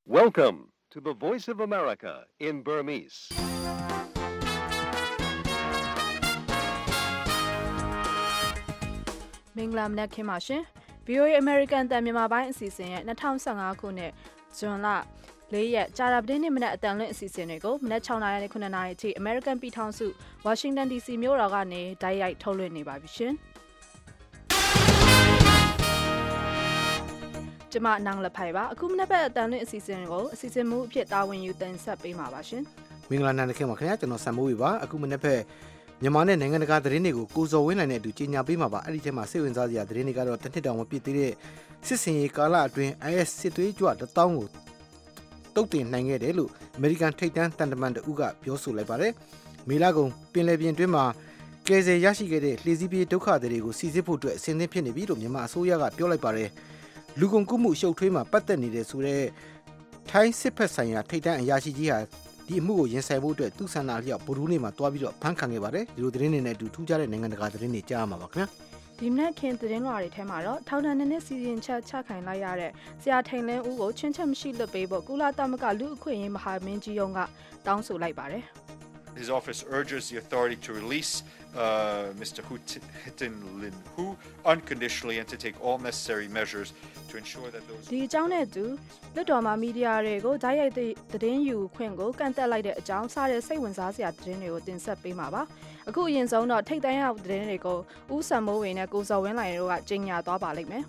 Welcome to the Voice of America in Burmese. ။မင်္ဂလာမနက်ခင်းပါရှင်။ VOA American တန်မြန်မာပိုင်းအစီအစဉ်ရဲ့2015ခုနှစ်ဇွန်လ4ရက်ကြာသပတေးနေ့မနက်အတန်လွင့်အစီအစဉ်တွေကိုမနက်6နာရီနဲ့9နာရီအထိ American ပြည်ထောင်စု Washington DC မြို့တော်ကနေတိုက်ရိုက်ထုတ်လွှင့်နေပါပြီရှင်။ကျမနန်းလဖိုင်ပါအခုမနက်ဘက်အတန်လွင့်အစီအစဉ်ကိုအစီအစဉ်မူအဖြစ်တာဝန်ယူတင်ဆက်ပေးမှာပါရှင်။မင်္ဂလာနံနက်ခင်းပါခင်ဗျာကျွန်တော်ဆမ်မိုးဝေပါအခုမနက်ဘက်မြန်မာနဲ့နိုင်ငံတကာသတင်းတွေကိုကိုစော်ဝင်းနိုင်တဲ့အတူကြီးညာပေးမှာပါအဲ့ဒီထဲမှာစိတ်ဝင်စားစရာသတင်းတွေကတော့တစ်နှစ်တောင်မပြည့်သေးတဲ့စစ်စင်ရေးကာလအတွင်း IS စစ်သွေးကြွ1000ကိုတုတ်တင်နိုင်ခဲ့တယ်လို့အမေရိကန်ထိပ်တန်းတန်တမန်တဦးကပြောဆိုလိုက်ပါတယ်မေလကုန်ပင်လယ်ပြင်တွင်းမှာကယ်ဆယ်ရရှိခဲ့တဲ့လှေစီးပြေးဒုက္ခသည်တွေကိုစီစစ်ဖို့အတွက်အစဉ်သင့်ဖြစ်နေပြီလို့မြန်မာအစိုးရကပြောလိုက်ပါတယ်လူကုန်ကူးမှုအရှုပ်ထွေးမှာပတ်သက်နေတဲ့ဆိုတဲ့ထိုင်းစစ်ဖက်ဆိုင်ရာထိပ်တန်းအရာရှိကြီးဟာဒီအမှုကိုရင်ဆိုင်ဖို့အတွက်သူ့ဆန္ဒအလျောက်ဗုဒ္ဓဟူးနေ့မှာတွားပြီးတော့ဖမ်းခံခဲ့ပါတယ်ဒီလိုသတင်းတွေနဲ့အတူထူးခြားတဲ့နိုင်ငံတကာသတင်းတွေကြားရမှာပါခင်ဗျာဒီမနက်ခင်းသတင်းလွှာတွေထဲမှာတော့ထောင်ဒဏ်နှစ်စီရင်ချက်ချခိုင်လိုက်ရတဲ့ဆရာထိန်လင်းဦးကိုချင်းချက်မရှိလွတ်ပေးဖို့ကုလသမဂ္ဂလူ့အခွင့်အရေးမဟာမင်းကြီးရုံးကတောင်းဆိုလိုက်ပါတယ် His office urges the authority to release Mr. Hiten Lin Hu unconditionally and to take all necessary measures to ensure that those ဒီအကြောင်းနဲ့တူလွတ်တော်မှာမီဒီယာတွေကိုဓာတ်ရိုက်သတင်းယူခွင့်ကိုကန့်သက်လိုက်တဲ့အကြောင်းစတဲ့စိတ်ဝင်စားစရာသတင်းတွေကိုတင်ဆက်ပေးမှာပါအခုအရင်ဆုံးတော့ထိတ်တန့်ရောက်သတင်းတွေကိုဦးစံမိုးဝေနဲ့ကိုစော်ဝင်းလိုင်တို့ကကြေညာသွားပါလိမ့်မယ်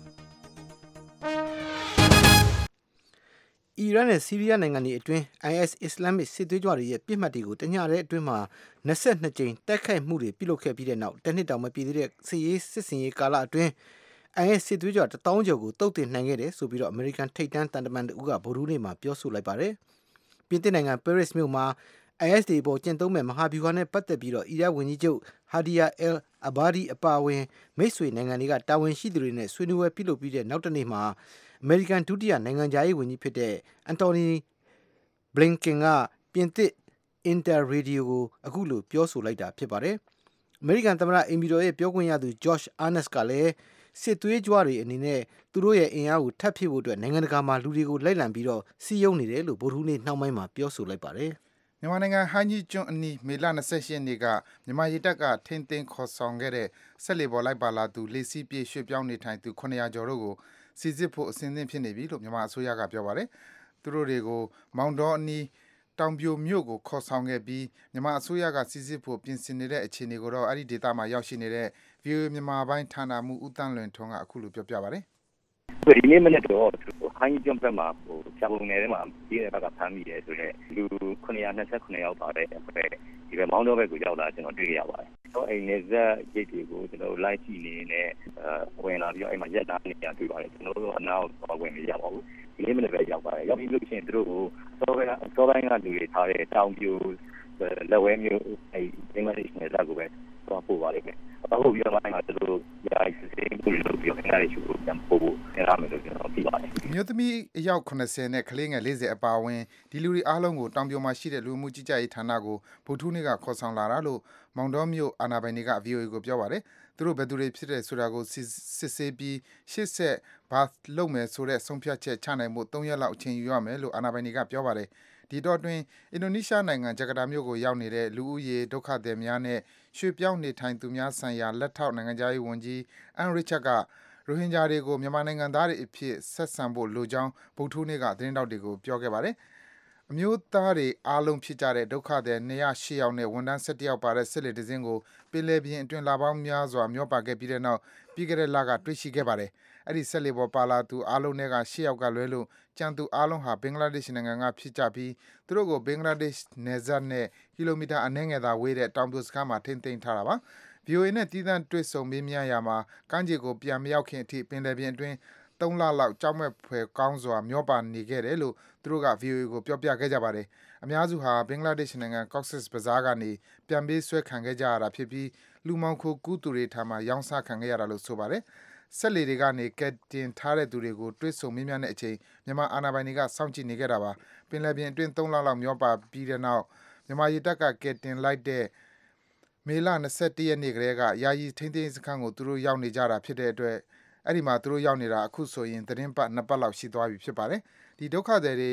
အီရန်နဲ့ဆီးရီးယားနိုင်ငံတွေအတွင်း IS အစ္စလာမစ်စစ်သွေးကြွတွေရဲ့ပြစ်မှတ်တွေကိုတညတဲ့အတွင်းမှာ22ကြိမ်တိုက်ခိုက်မှုတွေပြုလုပ်ခဲ့ပြီးတဲ့နောက်တစ်နှစ်တောင်မပြည့်သေးတဲ့စစ်စင်ရေးကာလအတွင်း IS စစ်သွေးကြွ1000ကျော်ကိုတုတ်တင်နိုင်ခဲ့တယ်ဆိုပြီးတော့အမေရိကန်ထိပ်တန်းတန်တမန်တို့ကဗုဒ္ဓဟူးနေ့မှာပြောဆိုလိုက်ပါတယ်။ပြင်သစ်နိုင်ငံပဲရစ်မြို့မှာ IS တွေပေါ်ကျင့်သုံးမဲ့မဟာဗျူဟာနဲ့ပတ်သက်ပြီးတော့အီရတ်ဝန်ကြီးချုပ်ဟာဒီယာအယ်အဘာဒီအပါအဝင်မိတ်ဆွေနိုင်ငံတွေကတာဝန်ရှိသူတွေနဲ့ဆွေးနွေးပွဲပြုလုပ်ပြီးတဲ့နောက်တစ်နေ့မှာအမေရိကန်ဒုတိယနိုင်ငံခြားရေးဝန်ကြီးဖြစ်တဲ့အန်တိုနီဘလင်ကင်ကပြင်သစ်အင်တာရေဒီယိုကိုအခုလိုပြောဆိုလိုက်တာဖြစ်ပါတယ်။အမေရိကန်သမ္မတအင်မီတော်ရဲ့ပြောခွင့်ရသူဂျော့ချ်အာနက်စ်ကလည်းစစ်သွေးကြွတွေအနေနဲ့သူတို့ရဲ့အင်အားကိုထပ်ဖြည့်ဖို့အတွက်နိုင်ငံတကာမှာလူတွေကိုလိုက်လံပြီးတော့စီးရုံးနေတယ်လို့ဗုဒ္ဓဟူးနေ့နှောင်းပိုင်းမှာပြောဆိုလိုက်ပါတယ်။မြန်မာနိုင်ငံဟိုင်းကြီးကျွန်းအနီးမေလ28ရက်နေ့ကမြန်မာရေတပ်ကထိန်းသိမ်းခေါ်ဆောင်ခဲ့တဲ့ဆက်လေပေါ်လိုက်ပါလာသူလေစီးပြေးရွှေ့ပြောင်းနေထိုင်သူ900ကျော်တို့ကိုစီစစ်ဖို့အစဉ်သင့်ဖြစ်နေပြီလို့မြန်မာအစိုးရကပြောပါတယ်။သူတို့တွေကိုမောင်တော်အနီးတောင်ပြိုမြို့ကိုခေါ်ဆောင်ခဲ့ပြီးမြန်မာအစိုးရကစီစစ်ဖို့ပြင်ဆင်နေတဲ့အခြေအနေကိုတော့အဲ့ဒီဒေသမှာရောက်ရှိနေတဲ့ VOA မြန်မာပိုင်းဌာနမှဦးတန်းလွင်ထွန်းကအခုလိုပြောပြပါတယ်။ဒီနေ့မနေ့တော့ဟိုင်းကျွန်းဘက်မှာဆရာပုံနယ်ထဲမှာဒီနေ့ဘက်ကဖမ်းမိတယ်ဆိုတော့လူ929ယောက်ပါတယ်ဒီဘက်မောင်းတော့ဘက်ကိုရောက်လာကျွန်တော်တွေ့ရပါတယ်။တော့အဲ့နေဇက်ရိတ်တွေကိုကျွန်တော်လိုက်ကြည့်နေနဲ့ဝင်လာပြီးတော့အဲ့မှာရက်သားနေရတွေ့ပါတယ်ကျွန်တော်တို့အနောက်ဝင်မရပါဘူး။ဒီနေ့မနေ့ပဲရောက်ပါတယ်။ရောက်ပြီးလို့ရှိရင်တို့ကိုစောပိုင်းကလူတွေထားတဲ့တောင်ပြိုလက်ဝဲမျိုးအဲ့ဘင်္ဂလားဒေ့ရှ်နယ်စပ်ကိုပဲသွားပို့ပါလိမ့်မယ်။အခုပြီးတော့မှတို့ရာစစ်စစ်ကိုလုပ်ပြီးတော့ငါးရီချိုးပြန်ပို့ဖို့ရမယ်လို့ကျွန်တော်သိပါတယ်။မြို့သမီးအယောက်80နဲ့ကလေးငယ်40အပါအဝင်ဒီလူတွေအားလုံးကိုတောင်ပြိုမှာရှိတဲ့လူမှုကြီးကြပ်ရေးဌာနကိုဗုဒ္ဓဟူးနေ့ကခေါ်ဆောင်လာတာလို့မောင်တော်မြို့အာဏာပိုင်တွေက VOA ကိုပြောပါတယ်။သူတို့ဘယ်သူတွေဖြစ်တဲ့ဆိုတာကိုစစ်ဆေးပြီးရှေ့ဆက်ဘာလုပ်မယ်ဆိုတဲ့ဆုံးဖြတ်ချက်ချနိုင်ဖို့3ရက်လောက်အချိန်ယူရမယ်လို့အာဏာပိုင်တွေကပြောပါတယ်။ဒီတော့အတွင်းအင်ဒိုနီးရှားနိုင်ငံဂျကာတာမြို့ကိုရောက်နေတဲ့လူဦးရေဒုက္ခသည်များနဲ့ရွှေ့ပြောင်းနေထိုင်သူများဆိုင်ရာလက်ထောက်နိုင်ငံသားရေးဝန်ကြီးအန်ရစ်ချတ်ကရိုဟင်ဂျာတွေကိုမြန်မာနိုင်ငံသားတွေအဖြစ်ဆက်ဆံဖို့လိုကြောင်းဗုဒ္ဓဟူးနေ့ကသတင်းတောက်တွေကိုပြောခဲ့ပါတယ်။အမျိုးသားတွေအားလုံးဖြစ်ကြတဲ့ဒုက္ခသည်208ယောက်နဲ့ဝန်ထမ်း17ယောက်ပါတဲ့စစ်လေတစင်းကိုပင်လယ်ပြင်အတွင်းလာပေါင်းများစွာမျောပါခဲ့ပြီးတဲ့နောက်ပြီးခဲ့တဲ့လကတွေ့ရှိခဲ့ပါတယ်။အဲ့ဒီဆက်လေပေါ်ပါလာသူအားလုံးတွေက10ယောက်ကလွဲလို့ကျန်သူအားလုံးဟာဘင်္ဂလားဒေ့ရှ်နိုင်ငံကဖြစ်ကြပြီးသူတို့ကိုဘင်္ဂလားဒေ့ရှ်နယ်စပ်နဲ့ကီလိုမီတာအနည်းငယ်သာဝေးတဲ့တောင်ပြိုစခန်းမှာထိန်းသိမ်းထားတာပါ။ VOA နဲ့တီးသန့်တွေ့ဆုံမေးမြန်းရာမှာကမ်းခြေကိုပြန်မရောက်ခင်အထိပင်လယ်ပြင်အတွင်း3လလောက်ကြောက်မဲ့ဖွယ်ကောင်းစွာမျောပါနေခဲ့တယ်လို့သူတို့က VOA ကိုပြောပြခဲ့ကြပါတယ်။အများစုဟာဘင်္ဂလားဒေ့ရှ်နိုင်ငံ Cox's Bazar ကနေပြန်ပေးဆွဲခံခဲ့ကြရတာဖြစ်ပြီးလူမောင်ခိုကူးသူတွေထံမှာရောင်းစားခံခဲ့ရတာလို့ဆိုပါတယ်။ဆက်လေတွေကနေကက်တင်ထားတဲ့သူတွေကိုတွေ့ဆုံမေးမြန်းတဲ့အချိန်မြန်မာအာဏာပိုင်တွေကစောင့်ကြည့်နေခဲ့တာပါ။ပင်လယ်ပြင်အတွင်း3လလောက်မျောပါပြီးတဲ့နောက်မြန်မာရေတပ်ကကက်တင်လိုက်တဲ့မေလ21ရက်နေ့ကလေးကယာယီထိန်းသိမ်းစခန်းကိုသူတို့ရောက်နေကြတာဖြစ်တဲ့အတွက်အဲ့ဒီမှာသူတို့ရောက်နေတာအခုဆိုရင်သတင်းပတ်2ပတ်လောက်ရှိသွားပြီဖြစ်ပါတယ်။ဒီဒုက္ခသည်တွေထ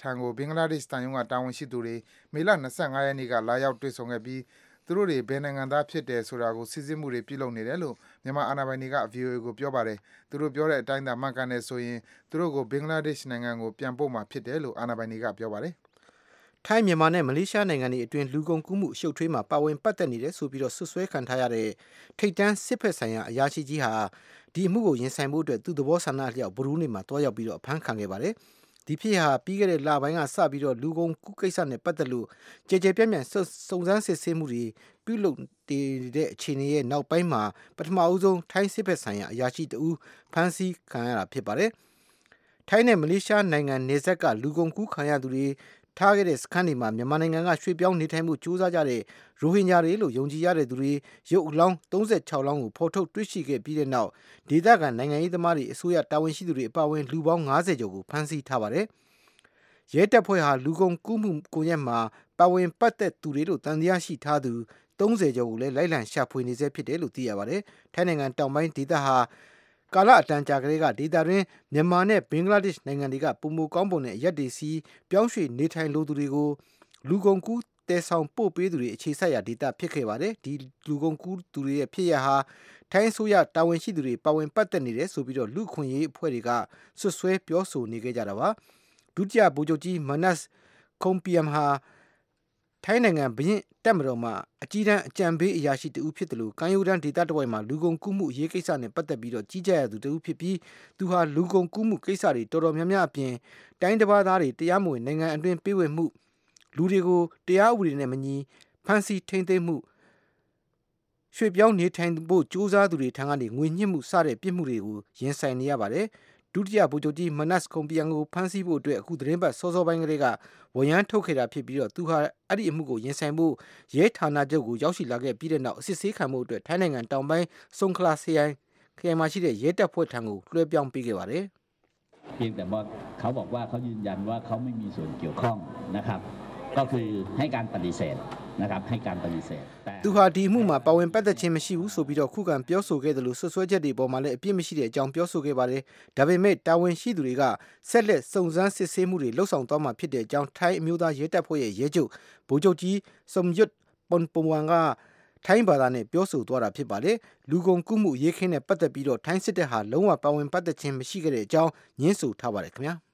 ထံကိုဘင်္ဂလားဒေ့ရှ်တန်ယုံကတာဝန်ရှိသူတွေမေလ25ရက်နေ့ကလာရောက်တွေ့ဆုံခဲ့ပြီးသူတို့တွေဘယ်နိုင်ငံသားဖြစ်တယ်ဆိုတာကိုစစ်ဆေးမှုတွေပြုလုပ်နေတယ်လို့မြန်မာအာဏာပိုင်တွေက VOA ကိုပြောပါတယ်သူတို့ပြောတဲ့အတိုင်းသာမှန်ကန်တယ်ဆိုရင်သူတို့ကိုဘင်္ဂလားဒေ့ရှ်နိုင်ငံကိုပြန်ပို့မှာဖြစ်တယ်လို့အာဏာပိုင်တွေကပြောပါတယ်ထိုင်းမြန်မာနဲ့မလေးရှားနိုင်ငံတွေအတွင်းလူကုန်ကူးမှုအရှုပ်ထွေးမှာပါဝင်ပတ်သက်နေတယ်ဆိုပြီးတော့ဆွဆွဲခံထားရတဲ့ထိတ်တန်းစစ်ဖက်ဆိုင်ရာအရာရှိကြီးဟာဒီအမှုကိုရင်ဆိုင်ဖို့အတွက်သူ့သဘောဆန္ဒလျောက်ဘရူးနေမှာတွားရောက်ပြီးတော့အဖမ်းခံခဲ့ပါတယ်ဒီဖြစ်ဟာပြီးခဲ့တဲ့လပိုင်းကစပြီးတော့လူကုန်ကူးကိစ္စနဲ့ပတ်သက်လို့ကြကြပြန့်ပြန့်စုံစမ်းစစ်ဆေးမှုတွေပြုလုပ်တဲ့အခြေအနေရဲ့နောက်ပိုင်းမှာပထမအဦးဆုံးထိုင်းစစ်ဖက်ဆိုင်ရာအရာရှိတဦးဖမ်းဆီးခံရတာဖြစ်ပါတယ်ထိုင်းနဲ့မလေးရှားနိုင်ငံနေဆက်ကလူကုန်ကူးခံရသူတွေထားခဲ့တဲ့စခန်းတွေမှာမြန်မာနိုင်ငံကရွှေ့ပြောင်းနေထိုင်မှုစူးစမ်းကြတဲ့ရိုဟင်ဂျာတွေလို့ယုံကြည်ရတဲ့သူတွေရုပ်အလောင်း36လောင်းကိုဖော်ထုတ်တွေ့ရှိခဲ့ပြီးတဲ့နောက်ဒေသခံနိုင်ငံရေးသမားတွေအစိုးရတာဝန်ရှိသူတွေအပါအဝင်လူပေါင်း90ကျော်ကိုဖမ်းဆီးထားပါတယ်။ရဲတပ်ဖွဲ့ဟာလူကုန်ကူးမှုကိုရက်မှာပါဝင်ပတ်သက်သူတွေလို့တန်တရားရှိထားသူ30ကျော်ကိုလည်းလိုက်လံရှာဖွေနေဆဲဖြစ်တယ်လို့သိရပါတယ်။ထိုင်းနိုင်ငံတောင်ပိုင်းဒေသဟာကာလအတန်ကြာကလေးကဒေသတွင်းမြန်မာနဲ့ဘင်္ဂလားဒေ့ရှ်နိုင်ငံတွေကပုံမကောင်းပုံနဲ့ရက်တွေစီပြောင်းရွှေ့နေထိုင်လိုသူတွေကိုလူကုန်ကူးတဲဆောင်ပို့ပေးသူတွေအခြေစိုက်ရာဒေသဖြစ်ခဲ့ပါတယ်ဒီလူကုန်ကူးသူတွေရဲ့ဖြစ်ရဟာထိုင်းအစိုးရတာဝန်ရှိသူတွေပါဝင်ပတ်သက်နေတယ်ဆိုပြီးတော့လူခွင့်ရေးအဖွဲ့တွေကဆွဆွဲပြောဆိုနေကြတာပါဒုတိယဗိုလ်ချုပ်ကြီးမနတ်ခုံပီယမ်ဟာထိုင်းနိုင်ငံဘရင်တက်မတော်မှာအကြီးတန်းအကြံပေးအရာရှိတဦးဖြစ်တယ်လို့ကံယူဒန်းဒေသတဝိုက်မှာလူကုန်ကူးမှုအရေးကိစ္စနဲ့ပတ်သက်ပြီးတော့ကြီးကြပ်ရသူတဦးဖြစ်ပြီးသူဟာလူကုန်ကူးမှုကိစ္စတွေတော်တော်များများအပြင်တိုင်းတစ်ပါးသားတွေတရားမဝင်နိုင်ငံအတွင်းပေးဝေမှုလူတွေကိုတရားဥပဒေနဲ့မညီဖမ်းဆီးထိန်းသိမ်းမှုရွှေ့ပြောင်းနေထိုင်ဖို့ကြိုးစားသူတွေထံကနေငွေညှစ်မှုစတဲ့ပြစ်မှုတွေကိုရင်ဆိုင်နေရပါတယ်ဒုတိယဗိုလ်ချုပ်ကြီးမနတ်ခုံပီယံကိုဖမ်းဆီးဖို့အတွက်အခုသတင်းပတ်စောစောပိုင်းကလေးကဝန်ရမ်းထုတ်ခဲ့တာဖြစ်ပြီးတော့သူဟာအဲ့ဒီအမှုကိုရင်ဆိုင်ဖို့ရဲဌာနချုပ်ကိုရောက်ရှိလာခဲ့ပြီးတဲ့နောက်အစစ်ဆေးခံမှုအတွက်ထိုင်းနိုင်ငံတောင်ပိုင်းဆုံခလာခရိုင်မှာရှိတဲ့ရဲတပ်ဖွဲ့ထံကိုလွှဲပြောင်းပေးခဲ့ပါတယ်เพียงแต่ว่าเขาบอกว่าเขายืนยันว่าเขาไม่มีส่วนเกี่ยวข้องนะครับก็คือให้การปฏิเสธนะครับให้การปฏิเสธသူဟာဒီမှုမှာပါဝင်ပတ်သက်ခြင်းမရှိဘူးဆိုပြီးတော့ခုခံပြောဆိုခဲ့တယ်လို့ဆွဆွဲချက်တွေပေါ်မှာလည်းအပြစ်မရှိတဲ့အကြောင်းပြောဆိုခဲ့ပါတယ်ဒါပေမဲ့တာဝန်ရှိသူတွေကဆက်လက်စုံစမ်းစစ်ဆေးမှုတွေလှုပ်ဆောင်သွားမှာဖြစ်တဲ့အကြောင်းထိုင်းအမျိုးသားရဲတပ်ဖွဲ့ရဲ့ရဲချုပ်ဗိုလ်ချုပ်ကြီးစုံရွတ်ပွန်ပုံဝန်ကထိုင်းဘာသာနဲ့ပြောဆိုသွားတာဖြစ်ပါတယ်လူကုန်ကူးမှုရေးခင်းနဲ့ပတ်သက်ပြီးတော့ထိုင်းစစ်တပ်ဟာလုံးဝပါဝင်ပတ်သက်ခြင်းမရှိခဲ့တဲ့အကြောင်းညှင်းဆိုထားပါတယ်ခင်ဗျာ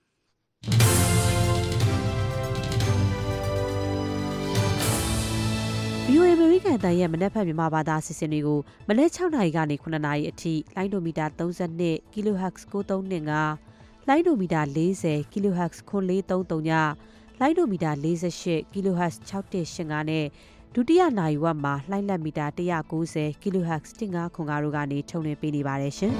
VOA အမေရိကန်တန်ရဲ့မနက်ဖက်မြန်မာဘာသာအစီအစဉ်တွေကိုမနက်6နာရီကနေ9နာရီအထိလိုင်းဒိုမီတာ32 kHz 9325လိုင်းဒိုမီတာ40 kHz 9433ညလိုင်းဒိုမီတာ48 kHz 6185နဲ့ဒုတိယနာရီဝက်မှာလှိုင်းလက်မီတာ190 kHz 1505တို့ကနေထုတ်လွှင့်ပေးနေပါတယ်ရှင်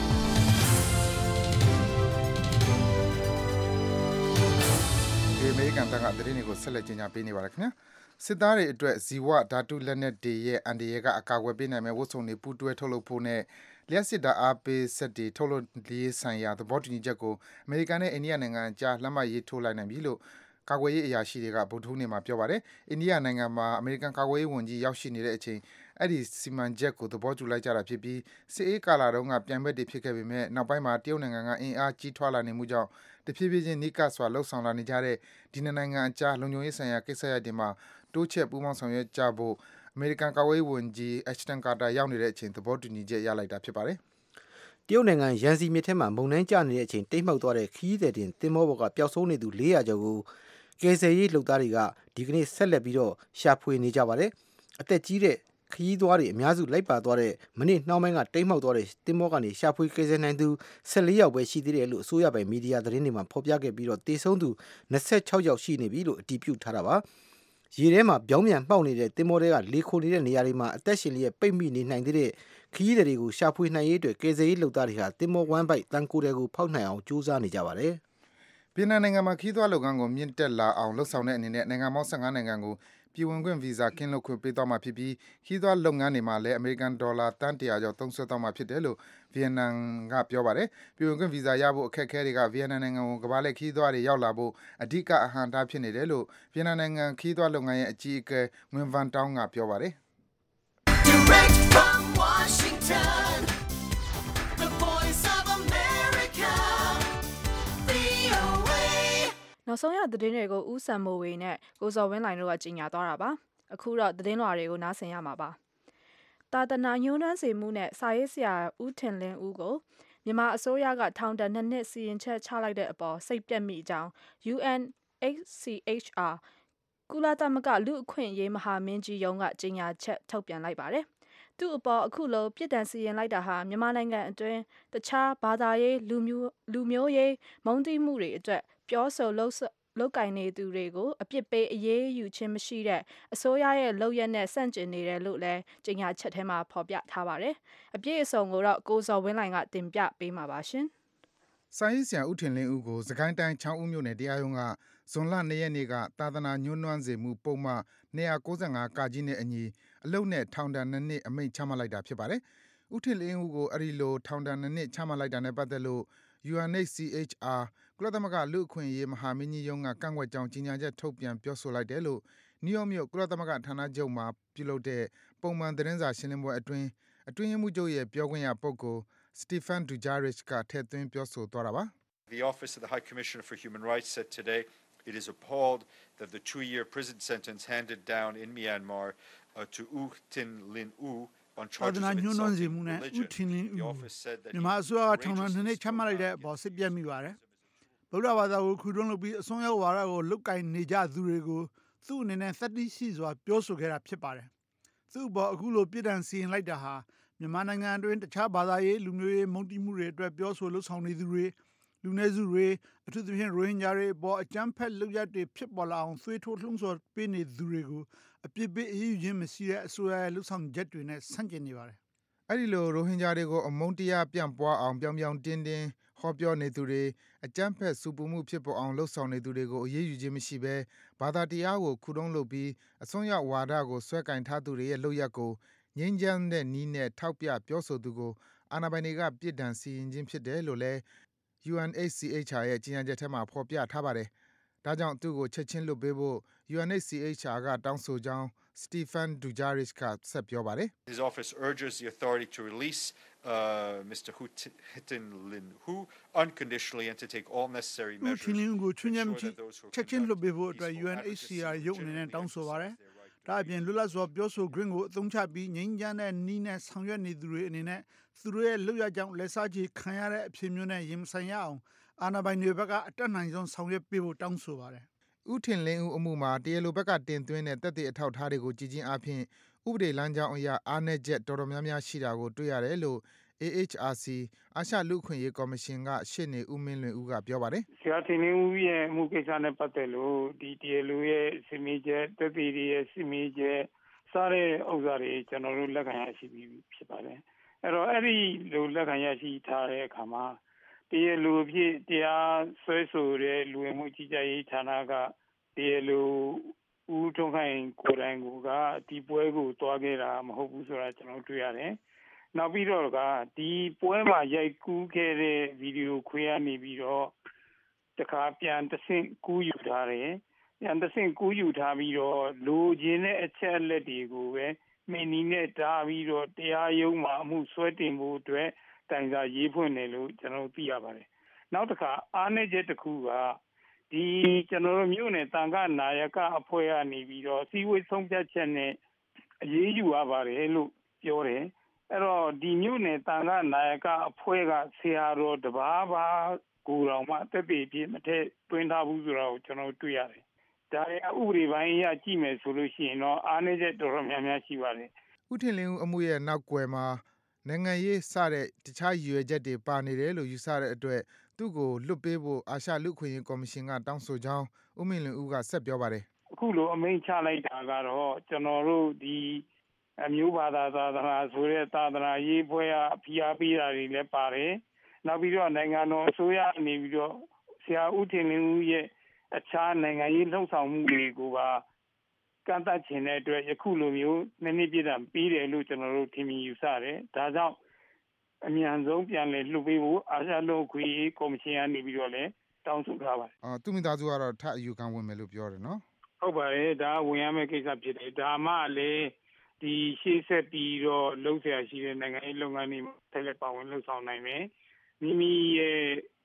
ဒီအမေရိကန်တန်ကသတင်းတွေကိုဆက်လက်ကြီးညာပေးနေပါရခင်ဗျာစစ်သားတွေအတွက်ဇီဝဓာတုလက်နက်တွေရဲ့အန်ဒီရဲကအကာအကွယ်ပေးနိုင်မဲ့ဝတ်စုံတွေပူးတွဲထုတ်လုပ်ဖို့နဲ့လျှက်စစ်ဓာတ်အားပေးစက်တွေထုတ်လုပ်ရေးဆိုင်ရာသဘောတူညီချက်ကိုအမေရိကန်နဲ့အိန္ဒိယနိုင်ငံအကြားလက်မှတ်ရေးထိုးလိုက်နိုင်ပြီလို့ကာကွယ်ရေးအရာရှိတွေကဗုဒ္ဓဟူးနေ့မှာပြောပါတယ်။အိန္ဒိယနိုင်ငံမှာအမေရိကန်ကာကွယ်ရေးဝန်ကြီးရောက်ရှိနေတဲ့အချိန်အဲ့ဒီစီမံချက်ကိုသဘောတူလိုက်ကြတာဖြစ်ပြီးစစ်အေးကာလတုန်းကပြန်ဘက်တွေဖြစ်ခဲ့ပေမဲ့နောက်ပိုင်းမှာတရုတ်နိုင်ငံကအင်အားကြီးထွားလာနေမှုကြောင့်တဖြည်းဖြည်းချင်းနိကစွာလှုပ်ဆောင်လာနေကြတဲ့ဒီနိုင်ငံအကြားလုံခြုံရေးဆိုင်ရာကိစ္စရပ်တွေမှာတိုးချက်ပူးပေါင်းဆောင်ရွက်ကြဖို့အမေရိကန်ကာကွယ်ရေးဝန်ကြီးအက်ရှ်တန်ကာတာရောက်နေတဲ့အချိန်သဘောတူညီချက်ရလိုက်တာဖြစ်ပါတယ်တရုတ်နိုင်ငံရန်စီမြစ်ထဲမှာမုန်တိုင်းကျနေတဲ့အချိန်တိတ်မှောက်သွားတဲ့ခီးသည်တင်သင်္ဘောပေါ်ကပျောက်ဆုံးနေသူ400ကျော်ကိုကယ်ဆယ်ရေးလုပ်သားတွေကဒီကနေ့ဆက်လက်ပြီးတော့ရှာဖွေနေကြပါတယ်အသက်ကြီးတဲ့ခရီးသွားတွေအများစုလိုက်ပါသွားတဲ့မနေ့နှောင်းပိုင်းကတိတ်မှောက်သွားတဲ့သင်္ဘောကနေရှာဖွေကယ်ဆယ်နိုင်သူ14ယောက်ပဲရှိသေးတယ်လို့အစိုးရပိုင်မီဒီယာသတင်းတွေမှာဖော်ပြခဲ့ပြီးတော့တေဆုံးသူ26ယောက်ရှိနေပြီလို့အတည်ပြုထားတာပါရေထဲမှာပြောင်းပြန်မှောက်နေတဲ့သင်္ဘောတွေကလေခိုနေတဲ့နေရာတွေမှာအသက်ရှင်လျက်ပိတ်မိနေနိုင်တဲ့ခရီးသည်တွေကိုရှာဖွေနိုင်ရေးအတွက်ကယ်ဆယ်ရေးလုပ်သားတွေဟာသင်္ဘောဝမ်းပိုက်တန်ကိုယ်တွေကိုဖောက်နိုင်အောင်ကြိုးစားနေကြပါတယ်။ဗီယက်နမ်နိုင်ငံမှာခရီးသွားလုပ်ငန်းကိုမြင့်တက်လာအောင်လှုပ်ဆောင်တဲ့အနေနဲ့နိုင်ငံပေါင်း15နိုင်ငံကိုပြည်ဝင်ခွင့်ဗီဇာကင်းလွတ်ခွင့်ပေးသွားမှာဖြစ်ပြီးခရီးသွားလုပ်ငန်းတွေမှာလည်းအမေရိကန်ဒေါ်လာတန်100ကျော်သုံးစွဲသွားမှာဖြစ်တယ်လို့ဗီယက်နမ်ကပြောပါတယ်။ပြည်ဝင်ခွင့်ဗီဇာရဖို့အခက်အခဲတွေကဗီယက်နမ်နိုင်ငံကိုကမ္ဘာလှည့်ခရီးသွားတွေရောက်လာဖို့အဓိကအဟန့်အတားဖြစ်နေတယ်လို့ဗီယက်နမ်နိုင်ငံခရီးသွားလုပ်ငန်းရဲ့အကြီးအကဲငွင်ဗန်တောင်းကပြောပါတယ်။ Direct from Washington, the voice of America, VOA နောက်ဆုံးရသတင်းတွေကိုဦးစံမိုးဝေနဲ့ကိုစော်ဝင်းလိုင်တို့ကကြီးညာသွားတာပါအခုတော့သတင်းလွှာတွေကိုနားဆင်ရမှာပါတာသနာညှိုးနှွမ်းစေမှုနဲ့စာရေးဆရာဦးထင်လင်းဦးကိုမြန်မာအစိုးရကထောင်ဒဏ်2 နှစ်စီရင်ချက်ချလိုက်တဲ့အပေါ်စိတ်ပြတ်မိကြောင်း UNHCHR ကုလသမဂ္ဂလူ့အခွင့်အရေးမဟာမင်းကြီးရုံးကကြီးညာချက်ထုတ်ပြန်လိုက်ပါတယ်သူ့အပေါ်အခုလိုပြစ်ဒဏ်စီရင်လိုက်တာဟာမြန်မာနိုင်ငံအတွင်းတခြားဘာသာရေးလူမျိုးရေးမုန်းတီးမှုတွေအတွက်ပြောဆိုလုတ်ကင်နေသူတွေကိုအပြစ်ပေးအရေးယူခြင်းမရှိတဲ့အစိုးရရဲ့လုပ်ရက်နဲ့ဆန့်ကျင်နေတယ်လို့လည်းကြေညာချက်ထဲမှာဖော်ပြထားပါတယ်အပြည့်အစုံကိုတော့ကိုစော်ဝင်းလိုင်ကတင်ပြပေးမှာပါရှင်စာရေးဆရာဦးထင်လင်းဦးကိုစကိုင်းတိုင်းချောင်းဦးမြို့နယ်တရားရုံးကဇွန်လ2ရက်နေ့ကသာသနာညှိုးနွမ်းစေမှုပုံမှန်295ကကြီးနဲ့အညီအလုတ်နဲ့ထောင်ဒဏ်2နှစ်အမိန့်ချမှတ်လိုက်တာဖြစ်ပါတယ်။ဦးထင်လင်းဦးကိုအဲ့ဒီလိုထောင်ဒဏ်2နှစ်ချမှတ်လိုက်တာနဲ့ပတ်သက်လို့ UNHCHR ကုလသမဂ္ဂလူ့အခွင့်အရေးမဟာမင်းကြီးရုံးကကန့်ကွက်ကြောင်းကြီးညာချက်ထုတ်ပြန်ပြောဆိုလိုက်တယ်လို့နယူးယောက်မြို့ကုလသမဂ္ဂဌာနချုပ်မှာပြုလုပ်တဲ့ပုံမှန်သတင်းစာရှင်းလင်းပွဲအတွင်းရေးမှူးချုပ်ရဲ့ပြောခွင့်ရပုဂ္ဂိုလ် Stephen Dujarric ကထည့်သွင်းပြောဆိုသွားတာပါ။ The Office of the High Commissioner for Human Rights said today it is appalled that the 2-year prison sentence handed down in Myanmar to U Tin Lin U on charges of insulting religion. The office said that မြန်မာအစိုးရကထောင်ဒဏ်2နှစ်ချမှတ်လိုက်တဲ့အပေါ်စိတ်ပြတ်မိပါတယ်။ဗုဒ္ဓဘာသာကိုခုတုံးလုပ်ပြီးအစွန်းရောက်ဝါဒကိုလုတ်ကင်နေကြသူတွေကိုသူ့အနေနဲ့သတ္တိရှိစွာပြောဆိုခဲ့တာဖြစ်ပါတယ်။သူ့အပေါ်အခုလိုပြစ်ဒဏ်စီရင်လိုက်တာဟာမြန်မာနိုင်ငံအတွင်းတခြားဘာသာရေးလူမျိုးရေးမုန်းတီးမှုတွေအတွက်ပြောဆိုလှုပ်ဆောင်နေသူတွေလူနည်းစုတွေအထူးသဖြင့်ရိုဟင်ဂျာတွေအပေါ်အကြမ်းဖက်လုပ်ရပ်တွေဖြစ်ပေါ်လာအောင်သွေးထိုးလှုံ့ဆော်ပေးနေသူတွေကိုအပြစ်ပေးအရေးယူခြင်းမရှိတဲ့အစိုးရရဲ့လှုပ်ဆောင်ချက်တွေနဲ့ဆန့်ကျင်နေပါတယ်။အဲ့ဒီလိုရိုဟင်ဂျာတွေကိုအမုန်းတရားပြန့်ပွားအောင်ပြောင်ပြောင်တင်းတင်းဟောပြောနေသူတွေအကြမ်းဖက်စုပူမှုဖြစ်ပေါ်အောင်လှုပ်ဆောင်နေသူတွေကိုအရေးယူခြင်းမရှိဘဲဘာသာတရားကိုခုတုံးလုပ်ပြီးအစွန်းရောက်ဝါဒကိုဆွဲကင်ထားသူတွေရဲ့လုပ်ရပ်ကိုငြိမ်းချမ်းတဲ့နည်းနဲ့ထောက်ပြပြောဆိုသူကိုအာဏာပိုင်တွေကပြစ်ဒဏ်စီရင်ခြင်းဖြစ်တယ်လို့လည်း UNHCHR ရဲ့ကြီးညာချက်ထဲမှာဖော်ပြထားပါတယ်။ဒါကြောင့်သူ့ကိုချက်ချင်းလွှတ်ပေးဖို့ UNHCHR ကတောင်းဆိုကြောင်း Stephen Dujarric ကဆက်ပြောပါတယ်။ His office urges the authority to release Mr. Hutin Lin Hu unconditionally and to take all necessary measures. ဦးထင်လင်းကိုချွင်းချက်မရှိချက်ချင်းလွှတ်ပေးဖို့အတွက် UNHCR ရုံးအနေနဲ့တောင်းဆိုပါတယ်။ဒါအပြင်လွတ်လပ်စွာပြောဆိုခွင့်ကိုအသုံးချပြီးငြိမ်းချမ်းတဲ့နည်းနဲ့ဆောင်ရွက်နေသူတွေအနေနဲ့သူတို့ရဲ့လုပ်ရကြောင်းလက်စားချေခံရတဲ့အဖြစ်မျိုးနဲ့ရင်ဆိုင်ရအောင်အာဏာပိုင်တွေဘက်ကအတက်နိုင်ဆုံးဆောင်ရွက်ပေးဖို့တောင်းဆိုပါတယ်။ဦးထင်လင်းဦးအမှုမှာတရားလိုဘက်ကတင်သွင်းတဲ့တပ်တွေအထောက်ထားတွေကိုကြည်ချင်းအပြင်ဥပဒေလမ်းကြောင်းအရအားနည်းချက်တော်တော်များများရှိတာကိုတွေ့ရတယ်လို့ AHRC အာရှလူ့အခွင့်အရေးကော်မရှင်ကရှေ့နေဦးမင်းလွင်ဦးကပြောပါတယ်။ဆရာထင်လင်းဦးရဲ့အမှုကိစ္စနဲ့ပတ်သက်လို့ဒီတရားလိုရဲ့စီမီချက်တပ်တွေရဲ့စီမီချက်စားတဲ့ဥစ္စာတွေကျွန်တော်တို့လက်ခံရရှိပြီးဖြစ်ပါတယ်။အဲ့တော့အဲ့ဒီလိုလက်ခံရရှိထားတဲ့အခါမှာတရားလိုဖြစ်တရားဆွဲဆိုတဲ့လူဝင်မှုကြီးကြပ်ရေးဌာနကတရားလိုဦးထုံးခိုင်ကိုယ်တိုင်ကဒီပွဲကိုတွားခဲ့တာမဟုတ်ဘူးဆိုတာကျွန်တော်တွေ့ရတယ်။နောက်ပြီးတော့ဒီပွဲမှာရိုက်ကူးခဲ့တဲ့ဗီဒီယိုခွေးကနေပြီးတော့တခါပြန်တဆင့်ကူးယူထားတယ်။ပြန်တဆင့်ကူးယူထားပြီးတော့လိုချင်တဲ့အချက်လက်တွေကိုပဲမင်းနီနဲ့တားပြီးတော့တရားရုံးမှာအမှုဆွဲတင်ဖို့အတွက်တိုင်စာရေးဖွင့်တယ်လို့ကျွန်တော်သိရပါတယ်။နောက်တစ်ခါအားနည်းချက်တစ်ခုကဒီကျွန်တော်တို့မြို့နယ်တန်ခါနာယကအဖွဲ့ကနေပြီးတော့စီဝေးဆုံးဖြတ်ချက်နဲ့အရေးယူရပါတယ်လို့ပြောတယ်။အဲ့တော့ဒီမြို့နယ်တန်ခါနာယကအဖွဲ့ကဆရာတော်တပါးပါကိုတော်မှတက်ပေပြည့်မထက်တွင်းထားဘူးဆိုတာကိုကျွန်တော်တွေ့ရတယ်။ဒါရဥပဒေပိုင်းအရကြည့်မယ်ဆိုလို့ရှိရင်တော့အားနည်းချက်တော်တော်များများရှိပါတယ်။ဦးထင်လင်းဦးအမှုရဲ့နောက်ကွယ်မှာနိုင်ငံရေးစတဲ့တခြားရည်ရွယ်ချက်တွေပါနေတယ်လို့ယူဆတဲ့အတွက်သူ့ကိုလွတ်ပေးဖို့အာရှလူ့အခွင့်အရေးကော်မရှင်ကတောင်းဆိုကြောင်းဦးမင်းလွင်ဦးကဆက်ပြောပါတယ်။အခုလိုအမိန့်ချလိုက်တာကတော့ကျွန်တော်တို့ဒီအမျိုးဘာသာသာသနာဆိုတဲ့သာသနာရေးဖွဲ့အဖိအားပေးတာတွေလည်းပါတယ်။နောက်ပြီးတော့နိုင်ငံတော်အစိုးရအနေပြီးတော့ဆရာဦးထင်လင်းဦးရဲ့အခြားနိုင်ငံရေးလှုပ်ဆောင်မှုတွေကိုပါကန့်သတ်ခြင်းတဲ့အတွက်ယခုလိုမျိုးနှစ်နှစ်ပြည့်တာပြီးတယ်လို့ကျွန်တော်တို့ထင်မြင်ယူဆတယ်။ဒါကြောင့်အမြန်ဆုံးပြန်လည်လွှတ်ပေးဖို့အာရှလူ့အခွင့်အရေးကော်မရှင်ကနေပြီးတော့လည်းတောင်းဆိုထားပါတယ်။သူမိသားစုကတော့ထပ်အယူခံဝင်မယ်လို့ပြောတယ်နော်။ဟုတ်ပါတယ်ဒါဝင်ရမယ့်ကိစ္စဖြစ်တယ်။ဒါမှလည်းဒီရှေ့ဆက်ပြီးတော့လှုပ်ရှားရှိတဲ့နိုင်ငံရေးလုပ်ငန်းတွေဆက်လက်ပါဝင်လှုပ်ဆောင်နိုင်မယ်။မိမိရဲ့